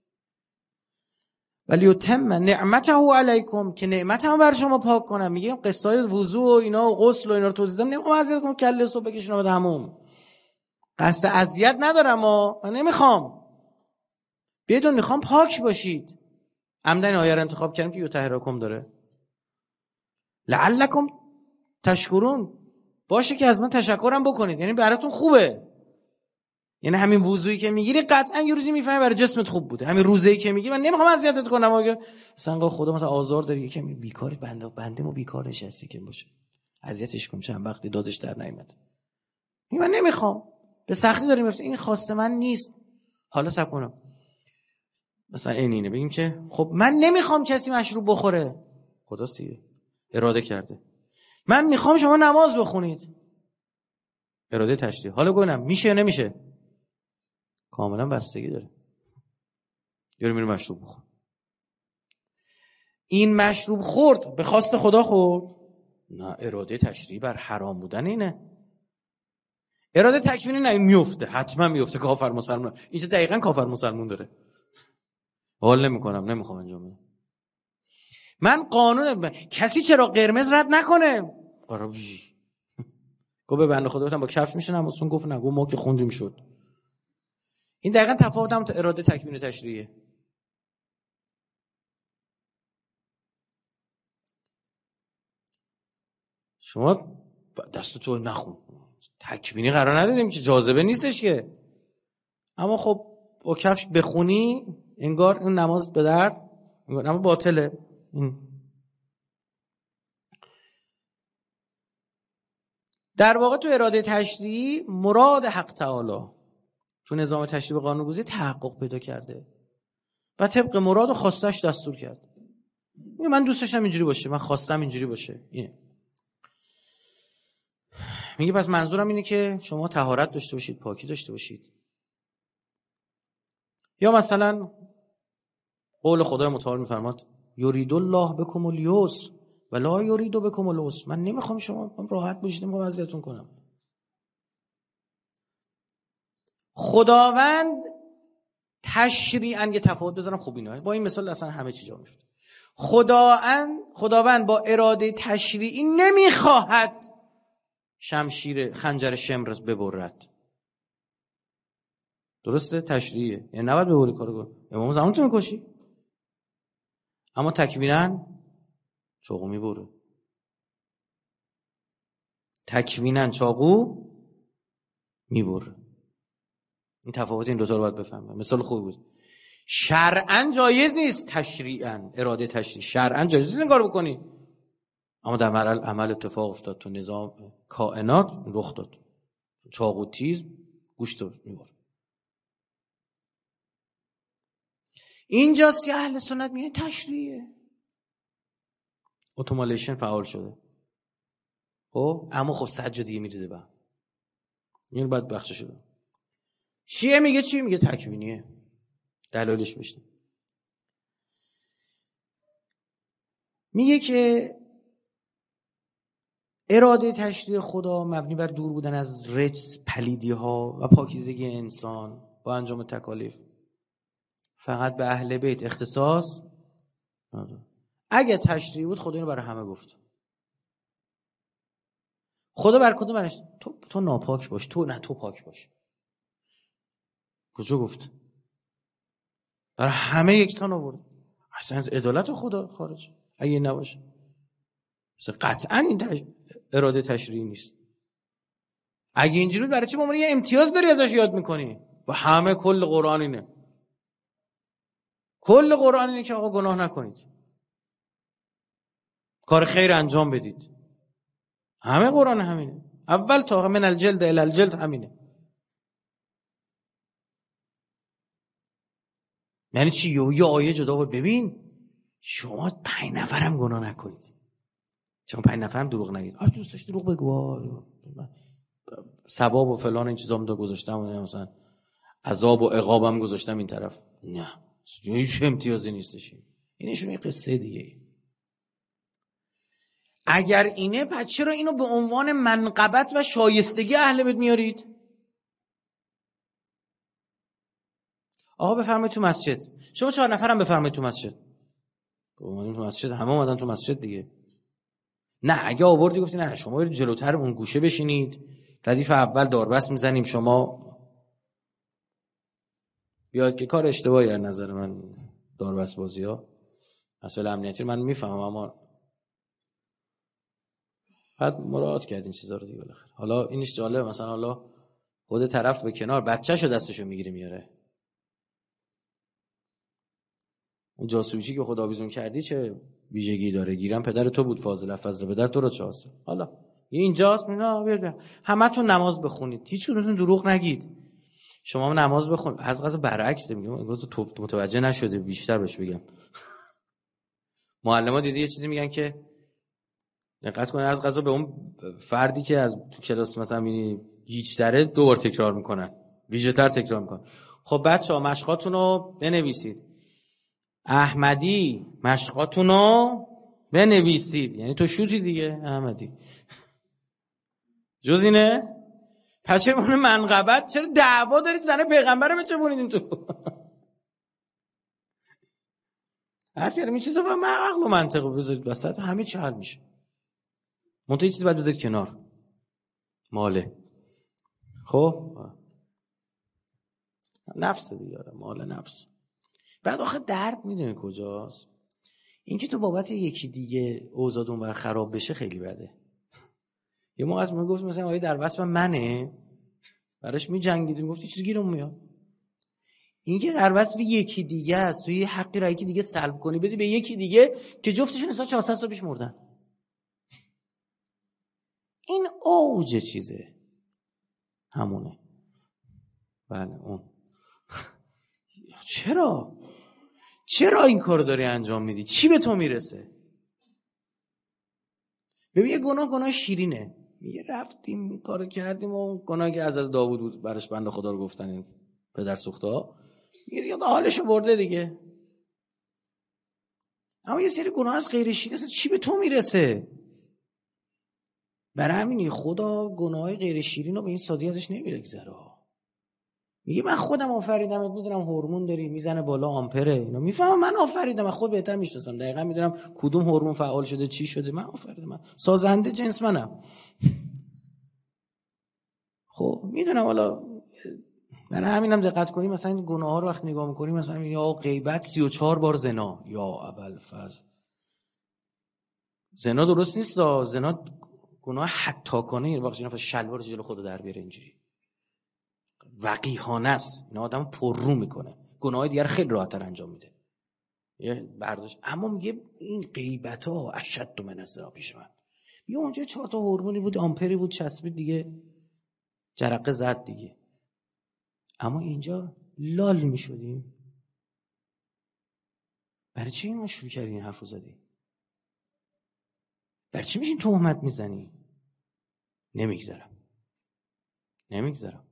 ولیتم نعمته علیکم، که نعمتمو بر شما پاک کنم. میگه قصه های وضو و اینا و غسل و اینا رو توضیح دادم. نمیخوام اذیت کنم، کله صبح بکشونم به حموم. قصد اذیت ندارم، ما من نمیخوام. بدون میخوام پاک باشید. عمدن آیه رو انتخاب کردم که یطهرکم داره. لعلکم تشکرون، باشه که از من تشکرم بکنید، یعنی براتون خوبه. یعنی همین وضویی که میگیری قطعا یه روزی میفهمی برای جسمت خوب بوده. همین روزه‌ای که میگی من نمیخوام اذیتت کنم، اگه مثلا خدا مثلا آزار داره، یکم بیکاری، بنده بنده ما بیکار نشسته که باشه اذیتش کنم، چند وقتی دادش در نیامد، من نمیخوام، به سختی داریم میفته، این خواست من نیست. حالا صبر کنم، مثلا این اینه بگیم که خب من نمیخوام کسی مشروب بخوره، خدا سیه اراده کرده من میخوام شما نماز بخونید، اراده تشریعی. حالا گفتم میشه یا نمیشه؟ کاملا بستگی داره. یارو میره مشروب بخور، این مشروب خورد به خواست خدا خورد؟ نه، اراده تشریعی بر حرام بودن اینه. اراده تکوینی نه، این میفته، حتما میفته. کافر مسلمان اینجا دقیقاً کافر مسلمان داره. حال نمیکنم، نمیخوام انجام بدم. من قانون ب... کسی چرا قرمز رد نکنه؟ قرار گفت به بنده خدا گفتم با کفش میشه نمازتون، گفت نه، گفت ما که خوندیم شد. این دقیقاً تفاوت هم تا اراده تکوینی تشریعیه. شما دست تو نخون، تکوینی قرار ندادیم که، جاذبه نیستش که. اما خب با کفش بخونی انگار اون نماز به درد انگار، اما باطله. این در واقع تو اراده تشریعی مراد حق تعالی تو نظام تشریع و قانون‌گذاری تحقق پیدا کرده و طبق مراد و خواستش دستور کرد. میگه من دوست داشتم اینجوری باشه، من خواستم اینجوری باشه. اینه. میگه پس منظورم اینه که شما طهارت داشته باشید، پاکی داشته باشید. یا مثلا قول خدای متعال میفرماد یرید الله بکم الیسر ولا یرید بکم العسر. من نمیخوام شما راحت باشید، میخوام اذیتتون کنم. خداوند تشریعاً یه تفاوت بذارم خوب اینه، با این مثال اصلا همه چی جا میفته. خداوند خداوند با اراده تشریعی نمیخواهد شمشیر خنجر شمر ببرد. درسته؟ تشریعیه، یعنی نباید ببری کارو. امام زمان تو میکشی، اما تکویناً چاقو میبره. تکویناً چاقو میبره. این تفاوت این دو تا رو باید بفهمم. مثال خوبی بود. شرعاً جایز نیست، تشریعاً اراده تشریع شرعاً جایز نیست این کارو بکنی، اما در عمل عمل اتفاق افتاد، تو نظام کائنات رخ داد، چاقو تیز گوشت رو میبره. اینجاست که اهل سنت میگن تشریعه، اتومالیشن فعال شده. خب اما خب صد جا دیگه میریزه به این بعد بخش شده. شیعه میگه چی؟ میگه تکوینیه. دلایلش بشین. میگه که اراده تشریع خدا مبنی بر دور بودن از رجس، پلیدی ها و پاکیزگی انسان با انجام تکالیف فقط به اهل بیت اختصاص نداره. اگه تشریع بود خدا اینو برای همه گفت. خدا بر کدوم برش؟ تو تو ناپاک باش، تو نه تو پاک باش. کجا گفت؟ برای همه یکسان آورد. اصلا از عدالت خدا خارج اگه نباشه. مثلا قطعا این تش... اراده تشریعی نیست. اگه اینجوری برای چی ما یه امتیاز داری ازش یاد میکنی؟ و همه کل قرآن اینه. کل قرآن اینه که آقا گناه نکنید، کار خیر انجام بدید. همه قرآن همینه، اول تا من الجلد الی الجلد همینه. یعنی چی؟ یه آیه جدا بود. ببین شما پنج نفرم گناه نکنید، شما پنج نفرم دروغ نگید. آ دوست داشت دروغ بگو، ثواب و فلان این چیزام دو گذاشتم، مثلا عذاب و عقابم گذاشتم این طرف. نه هیچ امتیازی نیستش. اینشون یه قصه دیگه. اگر اینه پس چرا اینو به عنوان منقبت و شایستگی اهل بیت میارید؟ آقا بفرمایید تو مسجد، شما چهار نفرم بفرمایید تو مسجد. اومدیم تو مسجد، همه اومدن تو مسجد دیگه. نه اگه آوردی گفتی نه شما برید جلوتر اون گوشه بشینید، ردیف اول داربست میزنیم، شما بیاد که کار اشتباهی از نظر من داربست بازی ها مسئله امنیتی من میفهمم، اما بعد مراعات کرد این چیزا رو دیگه بالاخره. حالا اینش جالب، مثلا حالا خود طرف به کنار بچه‌شو دستشو میگیره میاره. اون جاسوسی که خداویزون کردی چه ویژگی داره؟ گیرم پدر تو بود فاضل فضل پدر تو رو چاسه. حالا اینجاست مینا بیاد همتون نماز بخونید، هیچ کدومتون دروغ نگید، شما هم نماز بخون. از قضا برعکس میگم، امروز تو متوجه نشده، بیشتر بهش بگم معلم‌ها دیدی یه چیزی میگن که دقت کنید از قضا به اون فردی که از تو کلاس مثلا می‌بینی گیج داره دو بار تکرار میکنن، ویژه‌تر تکرار میکنن. خب بچه‌ها مشقاتون رو بنویسید. احمدی مشقاتون رو بنویسید. یعنی تو شوتی دیگه احمدی. جز اینه؟ پس چرا مونه منقبت؟ چرا دعوا دارید زن پیغمبر رو بچپونید این تو؟ هست یعنی این چیزا با من عقل و منطق بذارید وسط همه چی حل میشه. منطقه چیزی باید بذارید کنار. ماله. خب نفس دیگه، مال نفس. بعد آخه درد میدونی کجاست؟ این که تو بابت یکی دیگه اوضاع اونور خراب بشه خیلی بده. یه موقع از من گفت مثلا آیه در وصف منه، براش میجنگیدیم، گفت چیزی گیرم میاد. این که در وصف یکی دیگه است، تو یه حقی را یکی دیگه سلب کنی بدی به یکی دیگه که جفتشون اصلا چهارصد سال پیش مردن. این اوج چیزه همونه. بله اون. چرا؟ چرا این کار داری انجام میدی؟ چی به تو میرسه؟ ببین یه گناه گناه شیرینه. میگه رفتیم این کارو کردیم و گناهی که از داوود بود برش بنده خدا رو گفتن این پدر سوخته ها، میگه دیگه حالشو برده دیگه. اما یه سری گناه از غیر شیرین اصلا چی به تو میرسه؟ برای همینی خدا گناههای غیر شیرین رو به این سادگی ازش نمیگذره. میگه من خودم آفریدم، میدونم هورمون داری میزنه بالا آمپره، اینا میفهمم من آفریدم، من خود بهتر میشناسم، دقیقاً میدونم کدوم هورمون فعال شده چی شده، من آفریدم، من سازنده جنس منم. خب میدونم. حالا برای همینم دقت کنی مثلا این گناه‌ها رو وقتی نگاه می‌کنی مثلا یا غیبت سی و چهار بار زنا، یا ابوالفضل زنا درست نیست، زنا گناه حتی کنه، یعنی واقعا اینا شلوار جلو خدا در بیاره اینجوری وقیحانه است، اینا آدمو پررو میکنه، گناه‌های دیگر خیلی راحت‌تر انجام میده یه برداشت. اما میگه این غیبت‌ها اشد من الزنا پیش من. میگه اونجا چهار تا هورمونی بود، آمپری بود، چسبید دیگه، جرقه زد دیگه. اما اینجا لال میشدیم. برای چی اینو شروع کردی این حرفو زدی؟ برای چی میشین تهمت میزنی؟ نمیگذرم نمیگذرم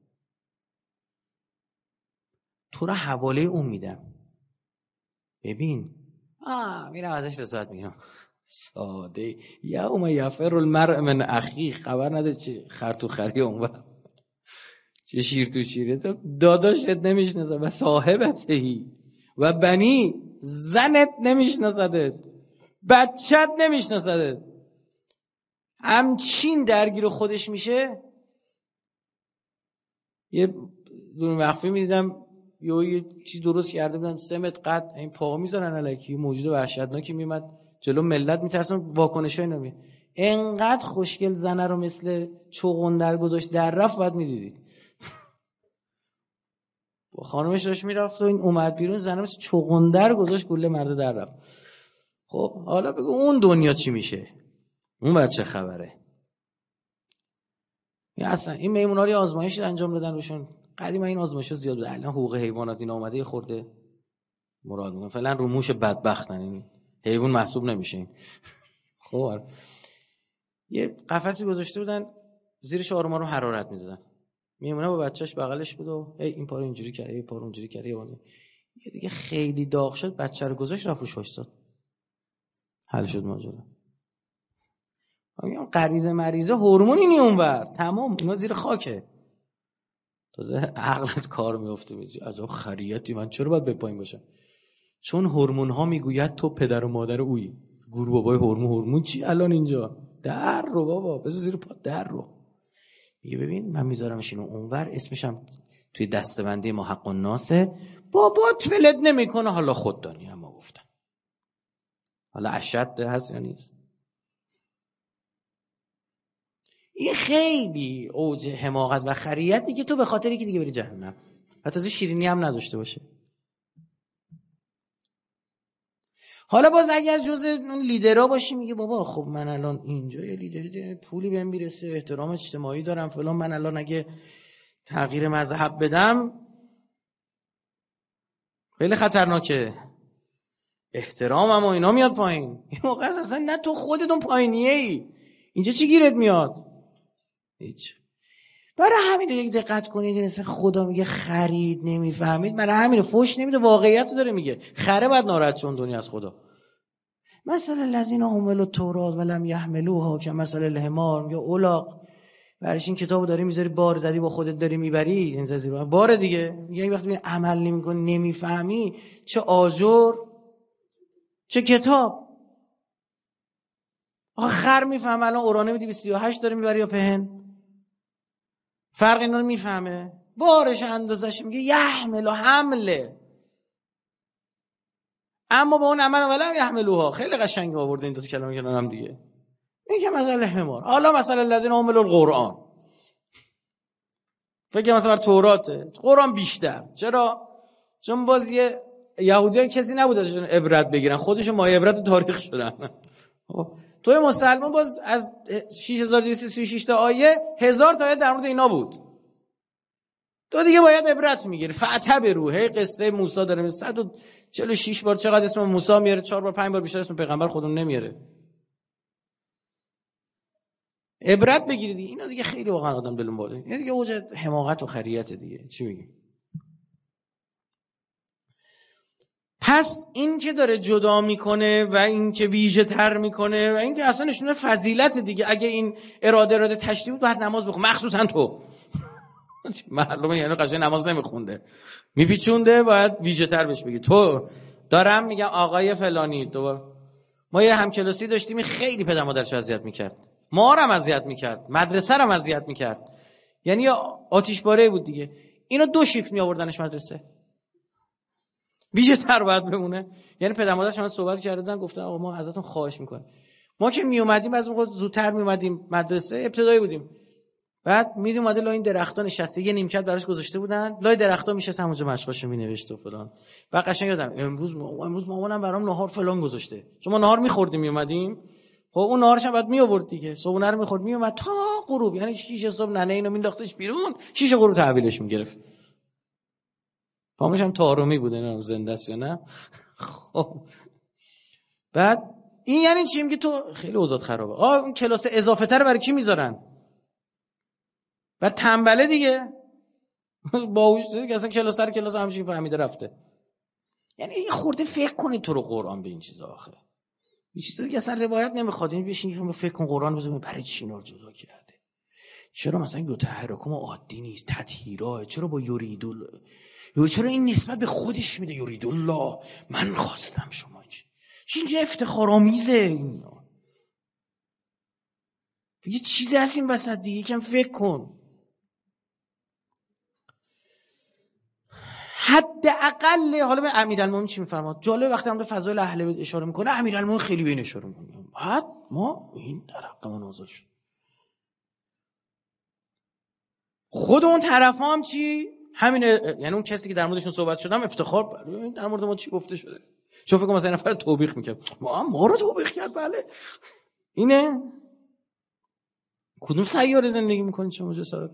تو را حواله اون میدم. ببین آه میرم ازش رسالت میگم ساده یوم یفر المرء من اخی، خبر نده چه خر تو خری اونور چه شیر تو شیره، تو داداشت نمیشناسه و صاحبتهی و بنی، زنت نمیشناسدت، بچت نمیشناسدت. همچین درگیر خودش میشه. یه دون مخفی میدیدم یه یه چیز درست کرده بودن سه متر قد این پاها میذارن الکی، موجود وحشتناکی میمد جلو ملت میترسن واکنشای نمی. انقدر خوشگل زنه رو مثل چغندر گذاشت در رفت بعد میدیدید با خانمش داشت میرفت و این اومد بیرون زنه مثل چغندر گذاشت گله مرده در رفت. خب حالا بگو اون دنیا چی میشه؟ اون بچه خبره؟ یا اصلا این میمونا رو آزمایش انجام دادن روشون. قدیم این آزمایش‌ها زیاد بود، الان حقوق حیوانات اینا اومده یه خورده مراد میگن فعلا رو موش بدبختن، این حیوان محسوب نمیشه این. خب یه قفسی گذاشته بودن زیرش آروم آروم حرارت میدادن، میمونه با بچه‌اش بغلش بود و ای این پارو اینجوری کرد این پارو اونجوری کرد، یه دیگه خیلی داغ شد بچه رو گذاشت رفت روش وایساد، حل شد ماجرا. میگم غریزه مریضه هورمون اینی اونور تمام اینا زیر خاکه، تازه عقلت کار میفته میگی عجب خریتی من چرا باید بپایین باشم؟ چون هورمون ها میگوید تو پدر و مادر اویی. گور بابای هورمون هورمون چی الان اینجا؟ در رو بابا بذار زیر پا در رو. میگه ببین من میذارمش اینو اونور، اسمشم توی دستبندی ما حق الناسه، بابات ولد نمیکنه، حالا خود دانی اما گفتم حالا اشد هست یا نیست. این خیلی اوج حماقت و خریتی که تو به خاطر یکی دیگه بری جهنم و تازه شیرینی هم نداشته باشه. حالا باز اگر جز اون لیدرها باشی میگه بابا خب من الان اینجا یه لیدری دارم، پولی بهم میرسه، احترام اجتماعی دارم فلان، من الان اگه تغییر مذهب بدم خیلی خطرناکه. احترامم و اینا میاد پایین. این موقع اصلا نه تو خودتون پایینیه ای، اینجا چی گیرت میاد؟ هیچ. برای همین دیگه دقت کنید خدا میگه خرید نمیفهمید، برای همین فوش نمیده، واقعیت رو داره میگه. خره بعد ناراحت چون دنیا از خدا. مثلا الذین حملوا التوراة ولم یحملوها کمثل الحمار، یا اولاق، برایش این کتابو داری میذاری بار زدی با خودت داری میبری، این زیر بار دیگه. یه وقتی ببین عمل نمیکنی نمیفهمی، چه آجر چه کتاب. آخه خر میفهمه الان اورانه دویست و سی و هشت داره میبری یا پهن؟ فرق اینا رو میفهمه؟ بارش اندازش میگه یحمل و حمله. اما با اون عمل ولم یحملوها خیلی قشنگ آورده این دو تا کلمه کنار هم دیگه. میگه مثلا حمار. حالا مثلا الذین حملوا القرآن، فکر مثلا توراته، قرآن بیشتر. چرا؟ چون باز یه یهودیان کسی نبود ازشون عبرت بگیرن، خودشون ما عبرت تاریخ شدن. توی مسلمان باز از شش هزار و دویست و سی و شش تا آیه هزار تا آیه در مورد اینا بود. تو دیگه باید عبرت میگیری. فاعتبروا، هی قصه موسی داره صد و چهل و شش بار چقدر اسم موسی میاره، چهار بار پنج بار بیشتر اسم پیغمبر خودمون نمیاره. عبرت بگیرید دیگه. اینا دیگه خیلی واقعا آدم دلم باله. اینا دیگه اوج حماقت و خریت دیگه. چی میگیم؟ پس این که داره جدا میکنه و این که ویژه تر میکنه و این که اصلا نشونه فضیلت دیگه. اگه این اراده اراده تشریع بود باید نماز بخون، مخصوصا تو. معلومه یعنی قشنگ نماز نمیخونده، میپیچونده، باید ویژه تر بهش بگی. تو دارم میگم آقای فلانی، تو ما یه همکلاسی داشتیم خیلی پدر مادرش اذیت میکرد، ما رو هم اذیت میکرد، مدرسه رو هم اذیت میکرد. یعنی آتیشباره بود دیگه. اینا دو شیفت می آوردنش مدرسه، ویژه تر باید بمونه. یعنی پدر مادرش هم صحبت کردن، گفتن آقا ما ازتون خواهش میکنیم. ما که می اومدیم از موقع زودتر می اومدیم مدرسه، ابتدایی بودیم، بعد میدیم اومده لای این درختان نشسته، یه نیمکت براش گذاشته بودن، لای درختان میشستم اونجا مشقاشو مینوشت و فلان. بعد قشنگ یادم امروز ما... امروز مامانم برام نهار فلان گذاشته، چون ما نهار میخوردیم میومدیم. خب اون نهارش هم بعد می آورد دیگه، صبحونه رو میخورد میومد تا غروب، یعنی شیش صبح ننه اینو مینداختش بیرون، شیش غروب تحویلش میگرفت. پامش هم طارمی بود، اینا زنده است یا نه. خب بعد این یعنی چی؟ میگه تو خیلی اوضاع خرابه. آ اون کلاس اضافه تر برای کی میذارن؟ بر تنبله دیگه. باهوش دیگه اصلا کلاس سر کلاس همچین فهمیده رفته. یعنی این خورده فکر کنید تو رو قرآن به این چیزا. آخه این چیزا دیگه اصلا روایت نمیخواد. این بشین فکر کن قرآن بزنیم برای چی اینا رو جدا کرده. چرا مثلا دو تحرکم عادی نیست، تطهیرا؟ چرا با یریدل، یا چرا این نسبت به خودش میده یرید الله، من خواستم شما چی؟ اینجا افتخارآمیزه اینا. یه چیزی هست این وسط دیگه، یکم فکر کن. حداقل حالا به امیرالمومنین چی میفرماد؟ جالب وقتی هم به فضایل اهل بیت اشاره میکنه، امیرالمومنین خیلی به این اشاره میکنه. بعد ما این در حق ما نازل شد. خود اون طرفا هم چی؟ همین، یعنی اون کسی که در موردشون صحبت شدم افتخار برای در مورد ما چی گفته شده. چون فکر کنم مثلا نفر توبیخ میکرد، ما ما رو توبیخ کرد. بله اینه. کدوم سیاره زندگی میکنید شما جسارت؟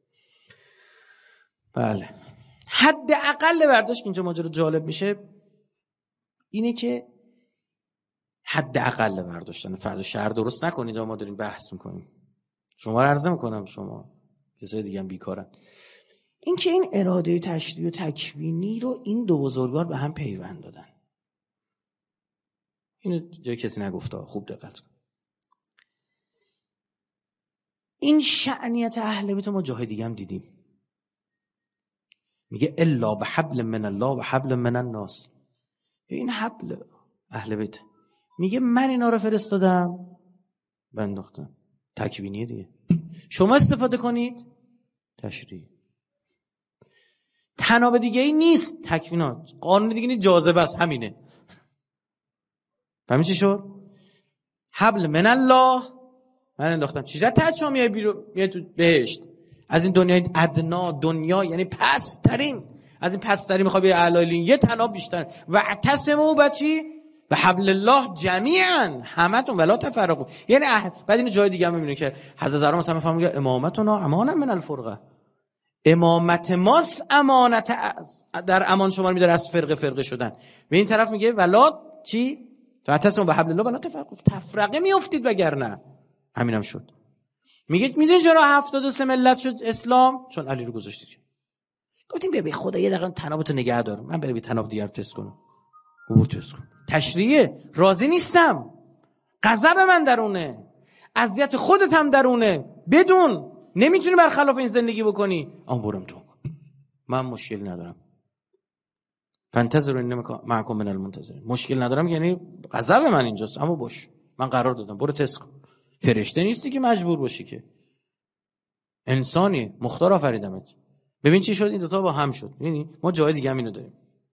بله حداقل برداشت که اینجا ماجرا جالب میشه اینه که حداقل برداشتن. فرض شهر درست نکنید، ما داریم بحث میکنیم. شما رو عرض میکنم، شما کسای دیگه هم بیکارن. این که این اراده تشریعی و تکوینی رو این دو بزرگوار به هم پیوند دادن، اینو جای کسی نگفته، خوب دقت کن. این شأنیت اهل بیت ما جای دیگه هم دیدیم. میگه الا بحبل من الله و حبل من الناس. این حبل اهل بیت، میگه من اینا رو فرستادم بنداختم، تکوینیه دیگه. شما استفاده کنید تشریعی. تناب دیگه ای نیست، تکوینات. قانون دیگه نیست، جاذبه است، همینه. فهمی چی شد؟ حبل من الله من انداختم. چیزا تچا میای بیرون، میای تو بهشت. از این دنیای ادنا، دنیا یعنی پس ترین، از این پس ترین میخوای به اعلی، یه تناب بیشتر. و اعتصموا بچی به حبل الله جمیعا همتون ولا تفرقوا. یعنی بعد اینو جای دیگه هم میبینید که حضرت زهرا مثلا میفهمه میگه امامتنا امانا من الفرقه. امامت ماست امانت در امان شما رو میداره از فرقه فرقه شدن. به این طرف میگه ولا چی؟ تعتصموا بحبل الله ولا تفرقوا، تفرقه میافتید وگرنه. همینم شد. میگه میدونی چرا هفتاد و سه ملت شد اسلام؟ چون علی رو گذاشتید. گفتیم بیا به خدا یه دقیقه تنابتو نگه دار، من برم تناب دیگر تست کنم. او تست کن. تشریعه راضی نیستم. غضب من درونه. اذیت خودت هم درونه. بدون نمیتونی برخلاف این زندگی بکنی. آن برم تو. من مشکل ندارم. فانتظروا انی معکم من المنتظرین. مشکل ندارم یعنی غضب من اینجاست، اما باش. من قرار دادم برو تست کن. فرشته نیستی که مجبور باشی که. انسانی، مختار آفریدمت. ببین چی شد، این دوتا با هم شد. یعنی ما جای دیگه هم اینو داریم.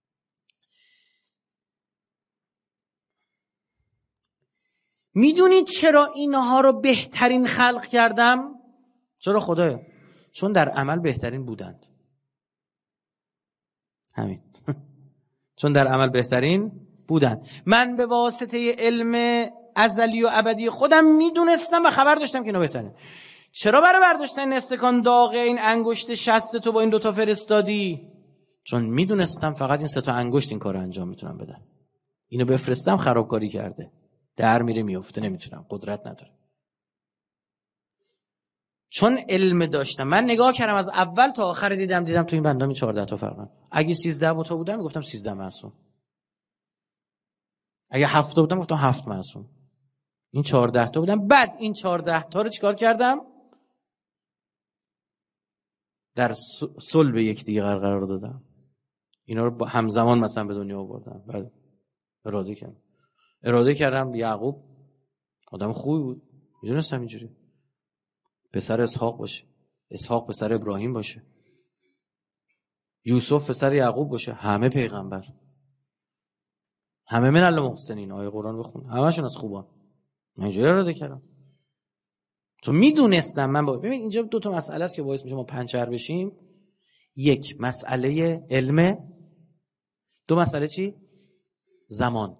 میدونید چرا اینها رو بهترین خلق کردم؟ چرا خدایا؟ چون در عمل بهترین بودند. همین. چون در عمل بهترین بودند. من به واسطه علم ازلی و ابدی خودم میدونستم و خبر داشتم که اینا بهتره. چرا برای برداشتن استکان داغ این انگشت شست تو با این دوتا فرستادی؟ چون میدونستم فقط این سه تا انگشت این کار انجام میتونم بدن. اینو بفرستم خرابکاری کرده، در میره میفته، نمیتونم، قدرت نداره. چون علم داشتم. من نگاه کردم از اول تا آخر، دیدم دیدم تو این بنده می چهارده تا فرقن. اگه سیزده تا بودم میگفتم سیزده معصوم. اگه هفت تا بودم گفتم هفت معصوم. این چهارده تا بودم. بعد این چهارده تا رو چیکار کردم؟ در صلب یکدیگه قرار دادم. اینا رو همزمان مثلا به دنیا آوردم. بعد اراده کردم. اراده کردم یعقوب آدم خوبی بود. میدونستم اینجوری. پسر اسحاق باشه. اسحاق پسر ابراهیم باشه. یوسف پسر یعقوب باشه. همه پیغمبر. همه من المحسنین. آیه قرآن بخون. همه‌شون از خوبان. من اینجوری اراده کردم. چون میدونستم من با ببین اینجا دو تا مسئله است که باعث میشه ما پنچر بشیم. یک مسئله علم، دو مسئله چی؟ زمان.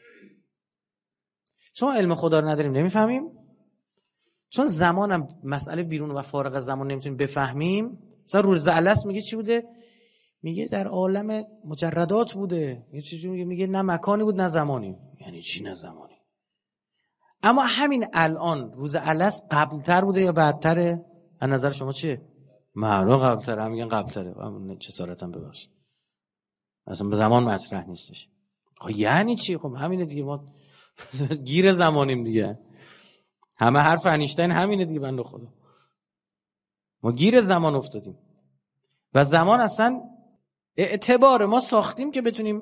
چون علم خدا رو نداریم نمیفهمیم. چون زمانم مسئله بیرون و فارغ از زمان نمیتونیم بفهمیم. مثلا روز الست میگه چی بوده؟ میگه در عالم مجردات بوده. یه چیزی میگه میگه نه مکانی بود نه زمانی. یعنی چی نه زمانی؟ اما همین الان روز الست قبلتر بوده یا بعدتره؟ از نظر شما چیه؟ معلوم قبلتره. هم میگن قبلتره. چه سالتم ببخشید. اصلا به زمان مطرح نیستش. یعنی چی؟ خب همینه دیگه، ما گیر زمانیم دیگه. همه حرف انیشتین همینه دیگه بنده خدا. ما گیر زمان افتادیم. و زمان اصلا اعتبار ما ساختیم که بتونیم،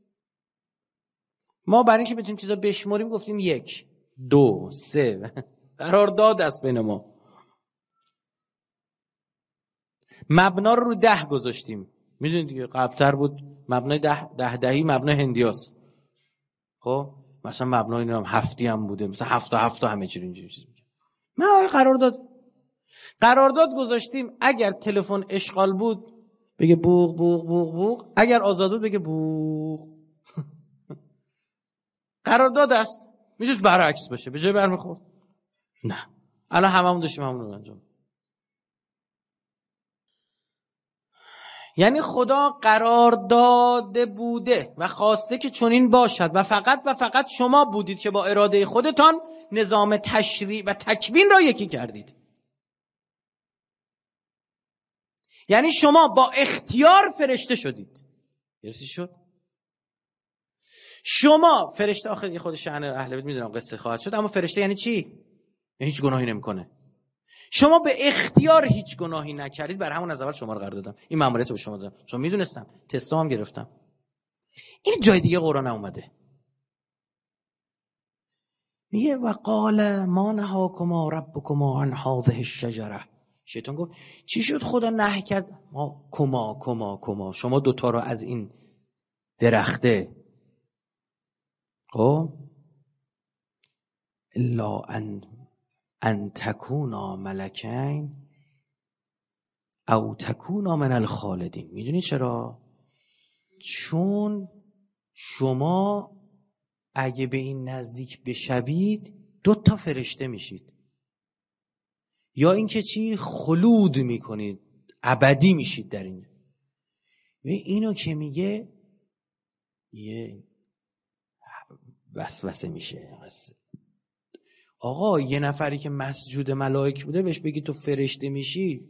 ما برای اینکه بتونیم چیزا بشماریم گفتیم یک، دو، سه، قرار داد است بین ما. مبنا رو رو ده گذاشتیم. میدونید دیگه قبلتر بود مبنای ده ده دهی مبنای هندیاست. خب مثلا مبنای هم هفتی هم بوده، مثلا هفت تا هفت تا همه چی اینجوری چیز میگه. ما قرارداد قرارداد گذاشتیم. اگر تلفن اشغال بود بگه بوق بوق بوق بوق، اگر آزاد بود بگه بوق. قرارداد است. میتونست برعکس باشه، به جای برمیخورد. نه الان هممون داشتیم همون رو انجام. یعنی خدا قرار داده بوده و خواسته که چنین باشد و فقط و فقط شما بودید که با اراده خودتان نظام تشریع و تکوین را یکی کردید. یعنی شما با اختیار فرشته شدید. درستی شد؟ شما فرشته، آخه خود شأن اهل بیت میدونم قصه خواهد شد، اما فرشته یعنی چی؟ یعنی هیچ گناهی نمیکنه. شما به اختیار هیچ گناهی نکردید، بر همون از اول شما رو قرار دادم. این مأموریت رو به شما دادم. چون میدونستم، تستام هم گرفتم. این جای دیگه قرآن اومده. میگه و قال ما نهاکما ربکما عن هذه الشجره. شیطان گفت چی شد خدا نهی کرد ما کما کما کما شما دوتا رو از این درخته؟ خب الا ان ان تکونا ملکین او تکونا من الخالدین. میدونی چرا؟ چون شما اگه به این نزدیک بشوید دو تا فرشته میشید، یا اینکه چی خلود میکنید، ابدی میشید در این. اینو که میگه یه وسوسه میشه. آقا یه نفری که مسجود ملائک بوده بهش بگی تو فرشته میشی،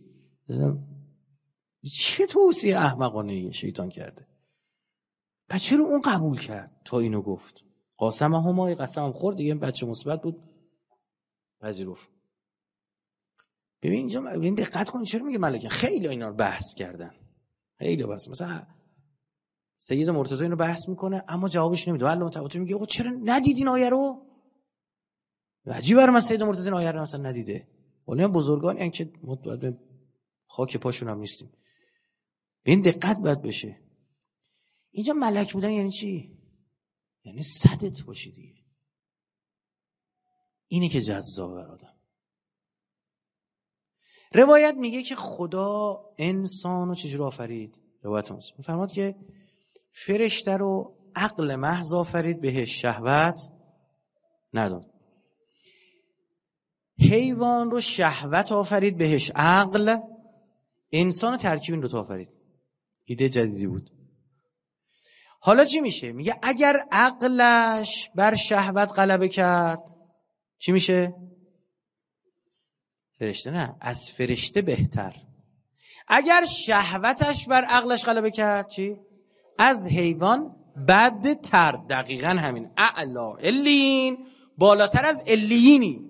چه توصیه احمقانه شیطان کرده؟ پس چرا اون قبول کرد تا اینو گفت؟ قاسم همای قسم خورد دیگه، بچه مثبت بود پذیرفت. ببین اینجا ببین دقت کن چرا میگه ملائکه. خیلی اینا رو بحث کردن، خیلی بحث. مثلا سید مرتضی اینو بحث میکنه اما جوابش نمیده. علامه طباطبایی میگه آقا چرا ندیدین این آیه رو؟ عجیبه برام سید مرتضی این آیه رو مثلا ندیده. ولی بزرگان این که متوجه خاک پاشون هم نیستیم. ببین دقت باید بشه. اینجا ملک بودن یعنی چی؟ یعنی صدت باشی دیگه. اینی که جذابه بر آدم. روایت میگه که خدا انسانو چجوری آفرید؟ روایت مسلم میفرماد که فرشته رو عقل محض آفرید، بهش شهوت نداد. حیوان رو شهوت آفرید، بهش عقل. انسان ترکیب این دو تا آفرید. ایده جدیدی بود. حالا چی میشه؟ میگه اگر عقلش بر شهوت غلبه کرد چی میشه؟ فرشته نه، از فرشته بهتر. اگر شهوتش بر عقلش غلبه کرد چی؟ از حیوان بدتر. دقیقاً همین. اعلا الین، بالاتر از الیینی،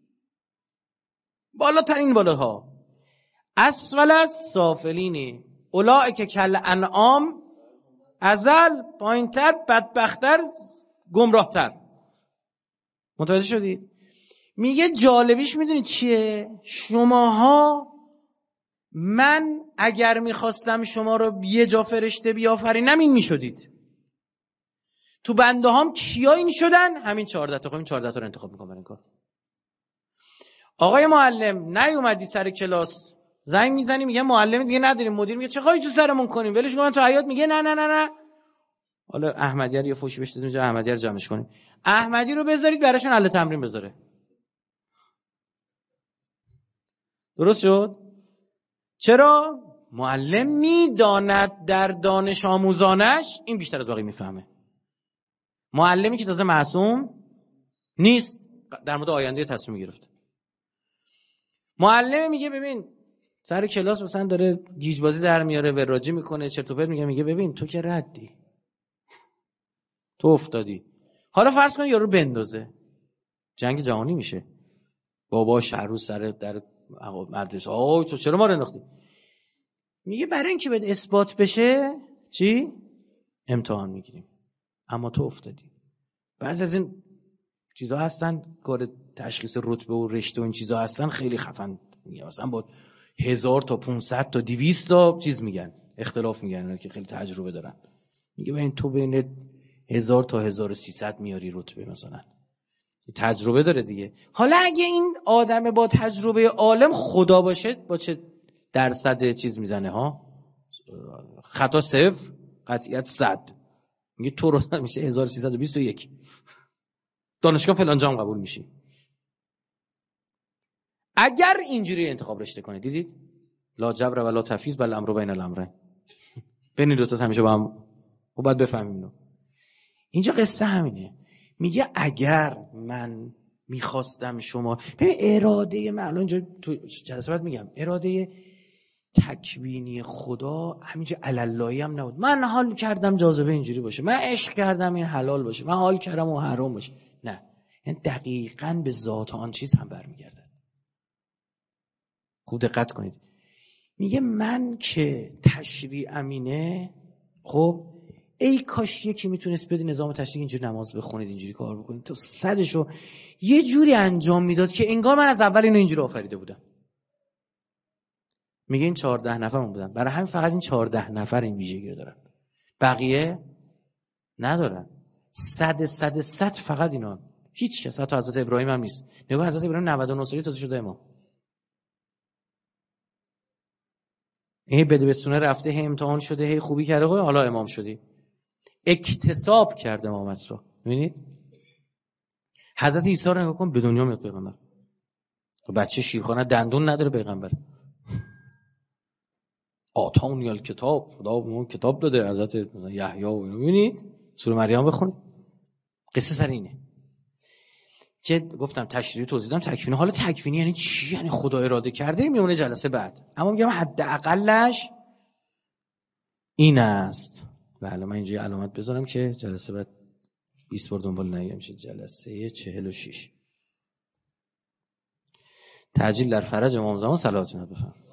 بالاترین بالاها. اسفل از سافلینی، اولئک کل انعام، ازل پایینتر، بدبختر، گمراهتر. متوجه شدید؟ میگه جالبیش میدونید چیه؟ شماها، من اگر میخواستم شما رو یه جا فرشته بیافرینم این میشدید. تو بنده هم کیا این شدن؟ همین چهارده تا. همین چهارده تا رو انتخاب میکنم برای این کار. آقای معلم نیومدی سر کلاس، زنگ میزنی میگه معلم دیگه نداریم، مدیر میگه چه خواهی تو سرمون کنیم ولش کن تو حیاط، میگه نه نه نه نه. حالا احمدی رو یه فوشی بهش دادیم اینجا، احمدی رو جمعش کنیم، احمدی رو بذارید براشون حل تمرین بذاره. درست شد؟ چرا؟ معلم میداند در دانش آموزانش این بیشتر از باقی میفهمه. معلمی که تازه معصوم نیست، در مورد آینده تصمیم گرفته. معلم میگه ببین سر کلاس مثلا داره گیجبازی در میاره، وراجی میکنه، چرت و پرت میگه، میگه ببین تو که ردی، تو افتادی. حالا فرض کن یارو بندازه، جنگ جهانی میشه، بابا شهروز سر در مدرسه، آی تو چرا ما رو انداختی؟ میگه برای اینکه بهت اثبات بشه چی؟ امتحان میگیریم، اما تو افتادی. بعضی از این چیزا هستن کار تشخیص رتبه و رشته و این چیزا هستن خیلی خفن، میگه مثلا با هزار تا پونصد تا دویست تا چیز میگن، اختلاف میگن که خیلی تجربه دارن. میگه ببین تو بین هزار تا هزار و سیصد میاری رتبه مثلا، تجربه داره دیگه. حالا اگه این آدم با تجربه عالم خدا باشه با چه درصد چیز میزنه ها؟ خطا صفر، قطعیت صد. میگه تو رو میشه هزار و سیصد و بیست و یک. دانشگاه فلان جام قبول میشی. اگر اینجوری انتخاب رشته کنه، دیدید؟ لا جبر و لا تفیض بل امر بین الامرین. بین دو تا همیشه با هم و بعد بفهمیم اینو. اینجا قصه همینه. میگه اگر من میخواستم شما، ببین اراده من الان اینجا تو جلسات میگم اراده تکوینی خدا همینجا علاللهی هم نبود. من حال کردم جاذبه اینجوری باشه، من عشق کردم این حلال باشه، من حال کردم اون حرام باشه. نه، این دقیقاً به ذات آن چیز هم برمیگرده. خوب دقت کنید. میگه من که تشریع امینه، خب ای کاش یکی میتونست بده نظام تشریع اینجوری نماز بخونید، اینجوری کار بکنید، تو صدشو یه جوری انجام میداد که انگار من از اول اینو اینجوری آفریده بودم. میگه این چهارده نفرمون بودن، برای همین فقط این چهارده نفر این ویژگی رو دارن، بقیه ندارن. صد صد صد فقط اینا، هیچ کس حتی حضرت ابراهیم هم نیست. نگاه حضرت ابراهیم نود و نه سالی تازه شده امام. این بده بسونه رفته، هی امتحان شده، هی خوبی کرده، حالا امام شدی. اکتساب کرده امامت رو. میبینید؟ حضرت عیسی رو نگاه کن، به دنیا میاد پیغمبر. بچه شیرخواره دندون نداره پیغمبر. آتانی الکتاب، خدا به اون کتاب داده. حضرت مثلا یحیی و اینو میبینید؟ سوره مریم بخونید. قصه سر اینه که گفتم تشریح توضیح دادم تکوینی. حالا تکوینی یعنی چی؟ یعنی خدا اراده کرده میمونه جلسه بعد، اما میگم حداقلش این است. بله من اینجا علامت بذارم که جلسه بعد بیست بار دنبال نگم میشه. جلسه چهل و شش تعجیل در فرج امام زمان صلوات جناب بفرمایید.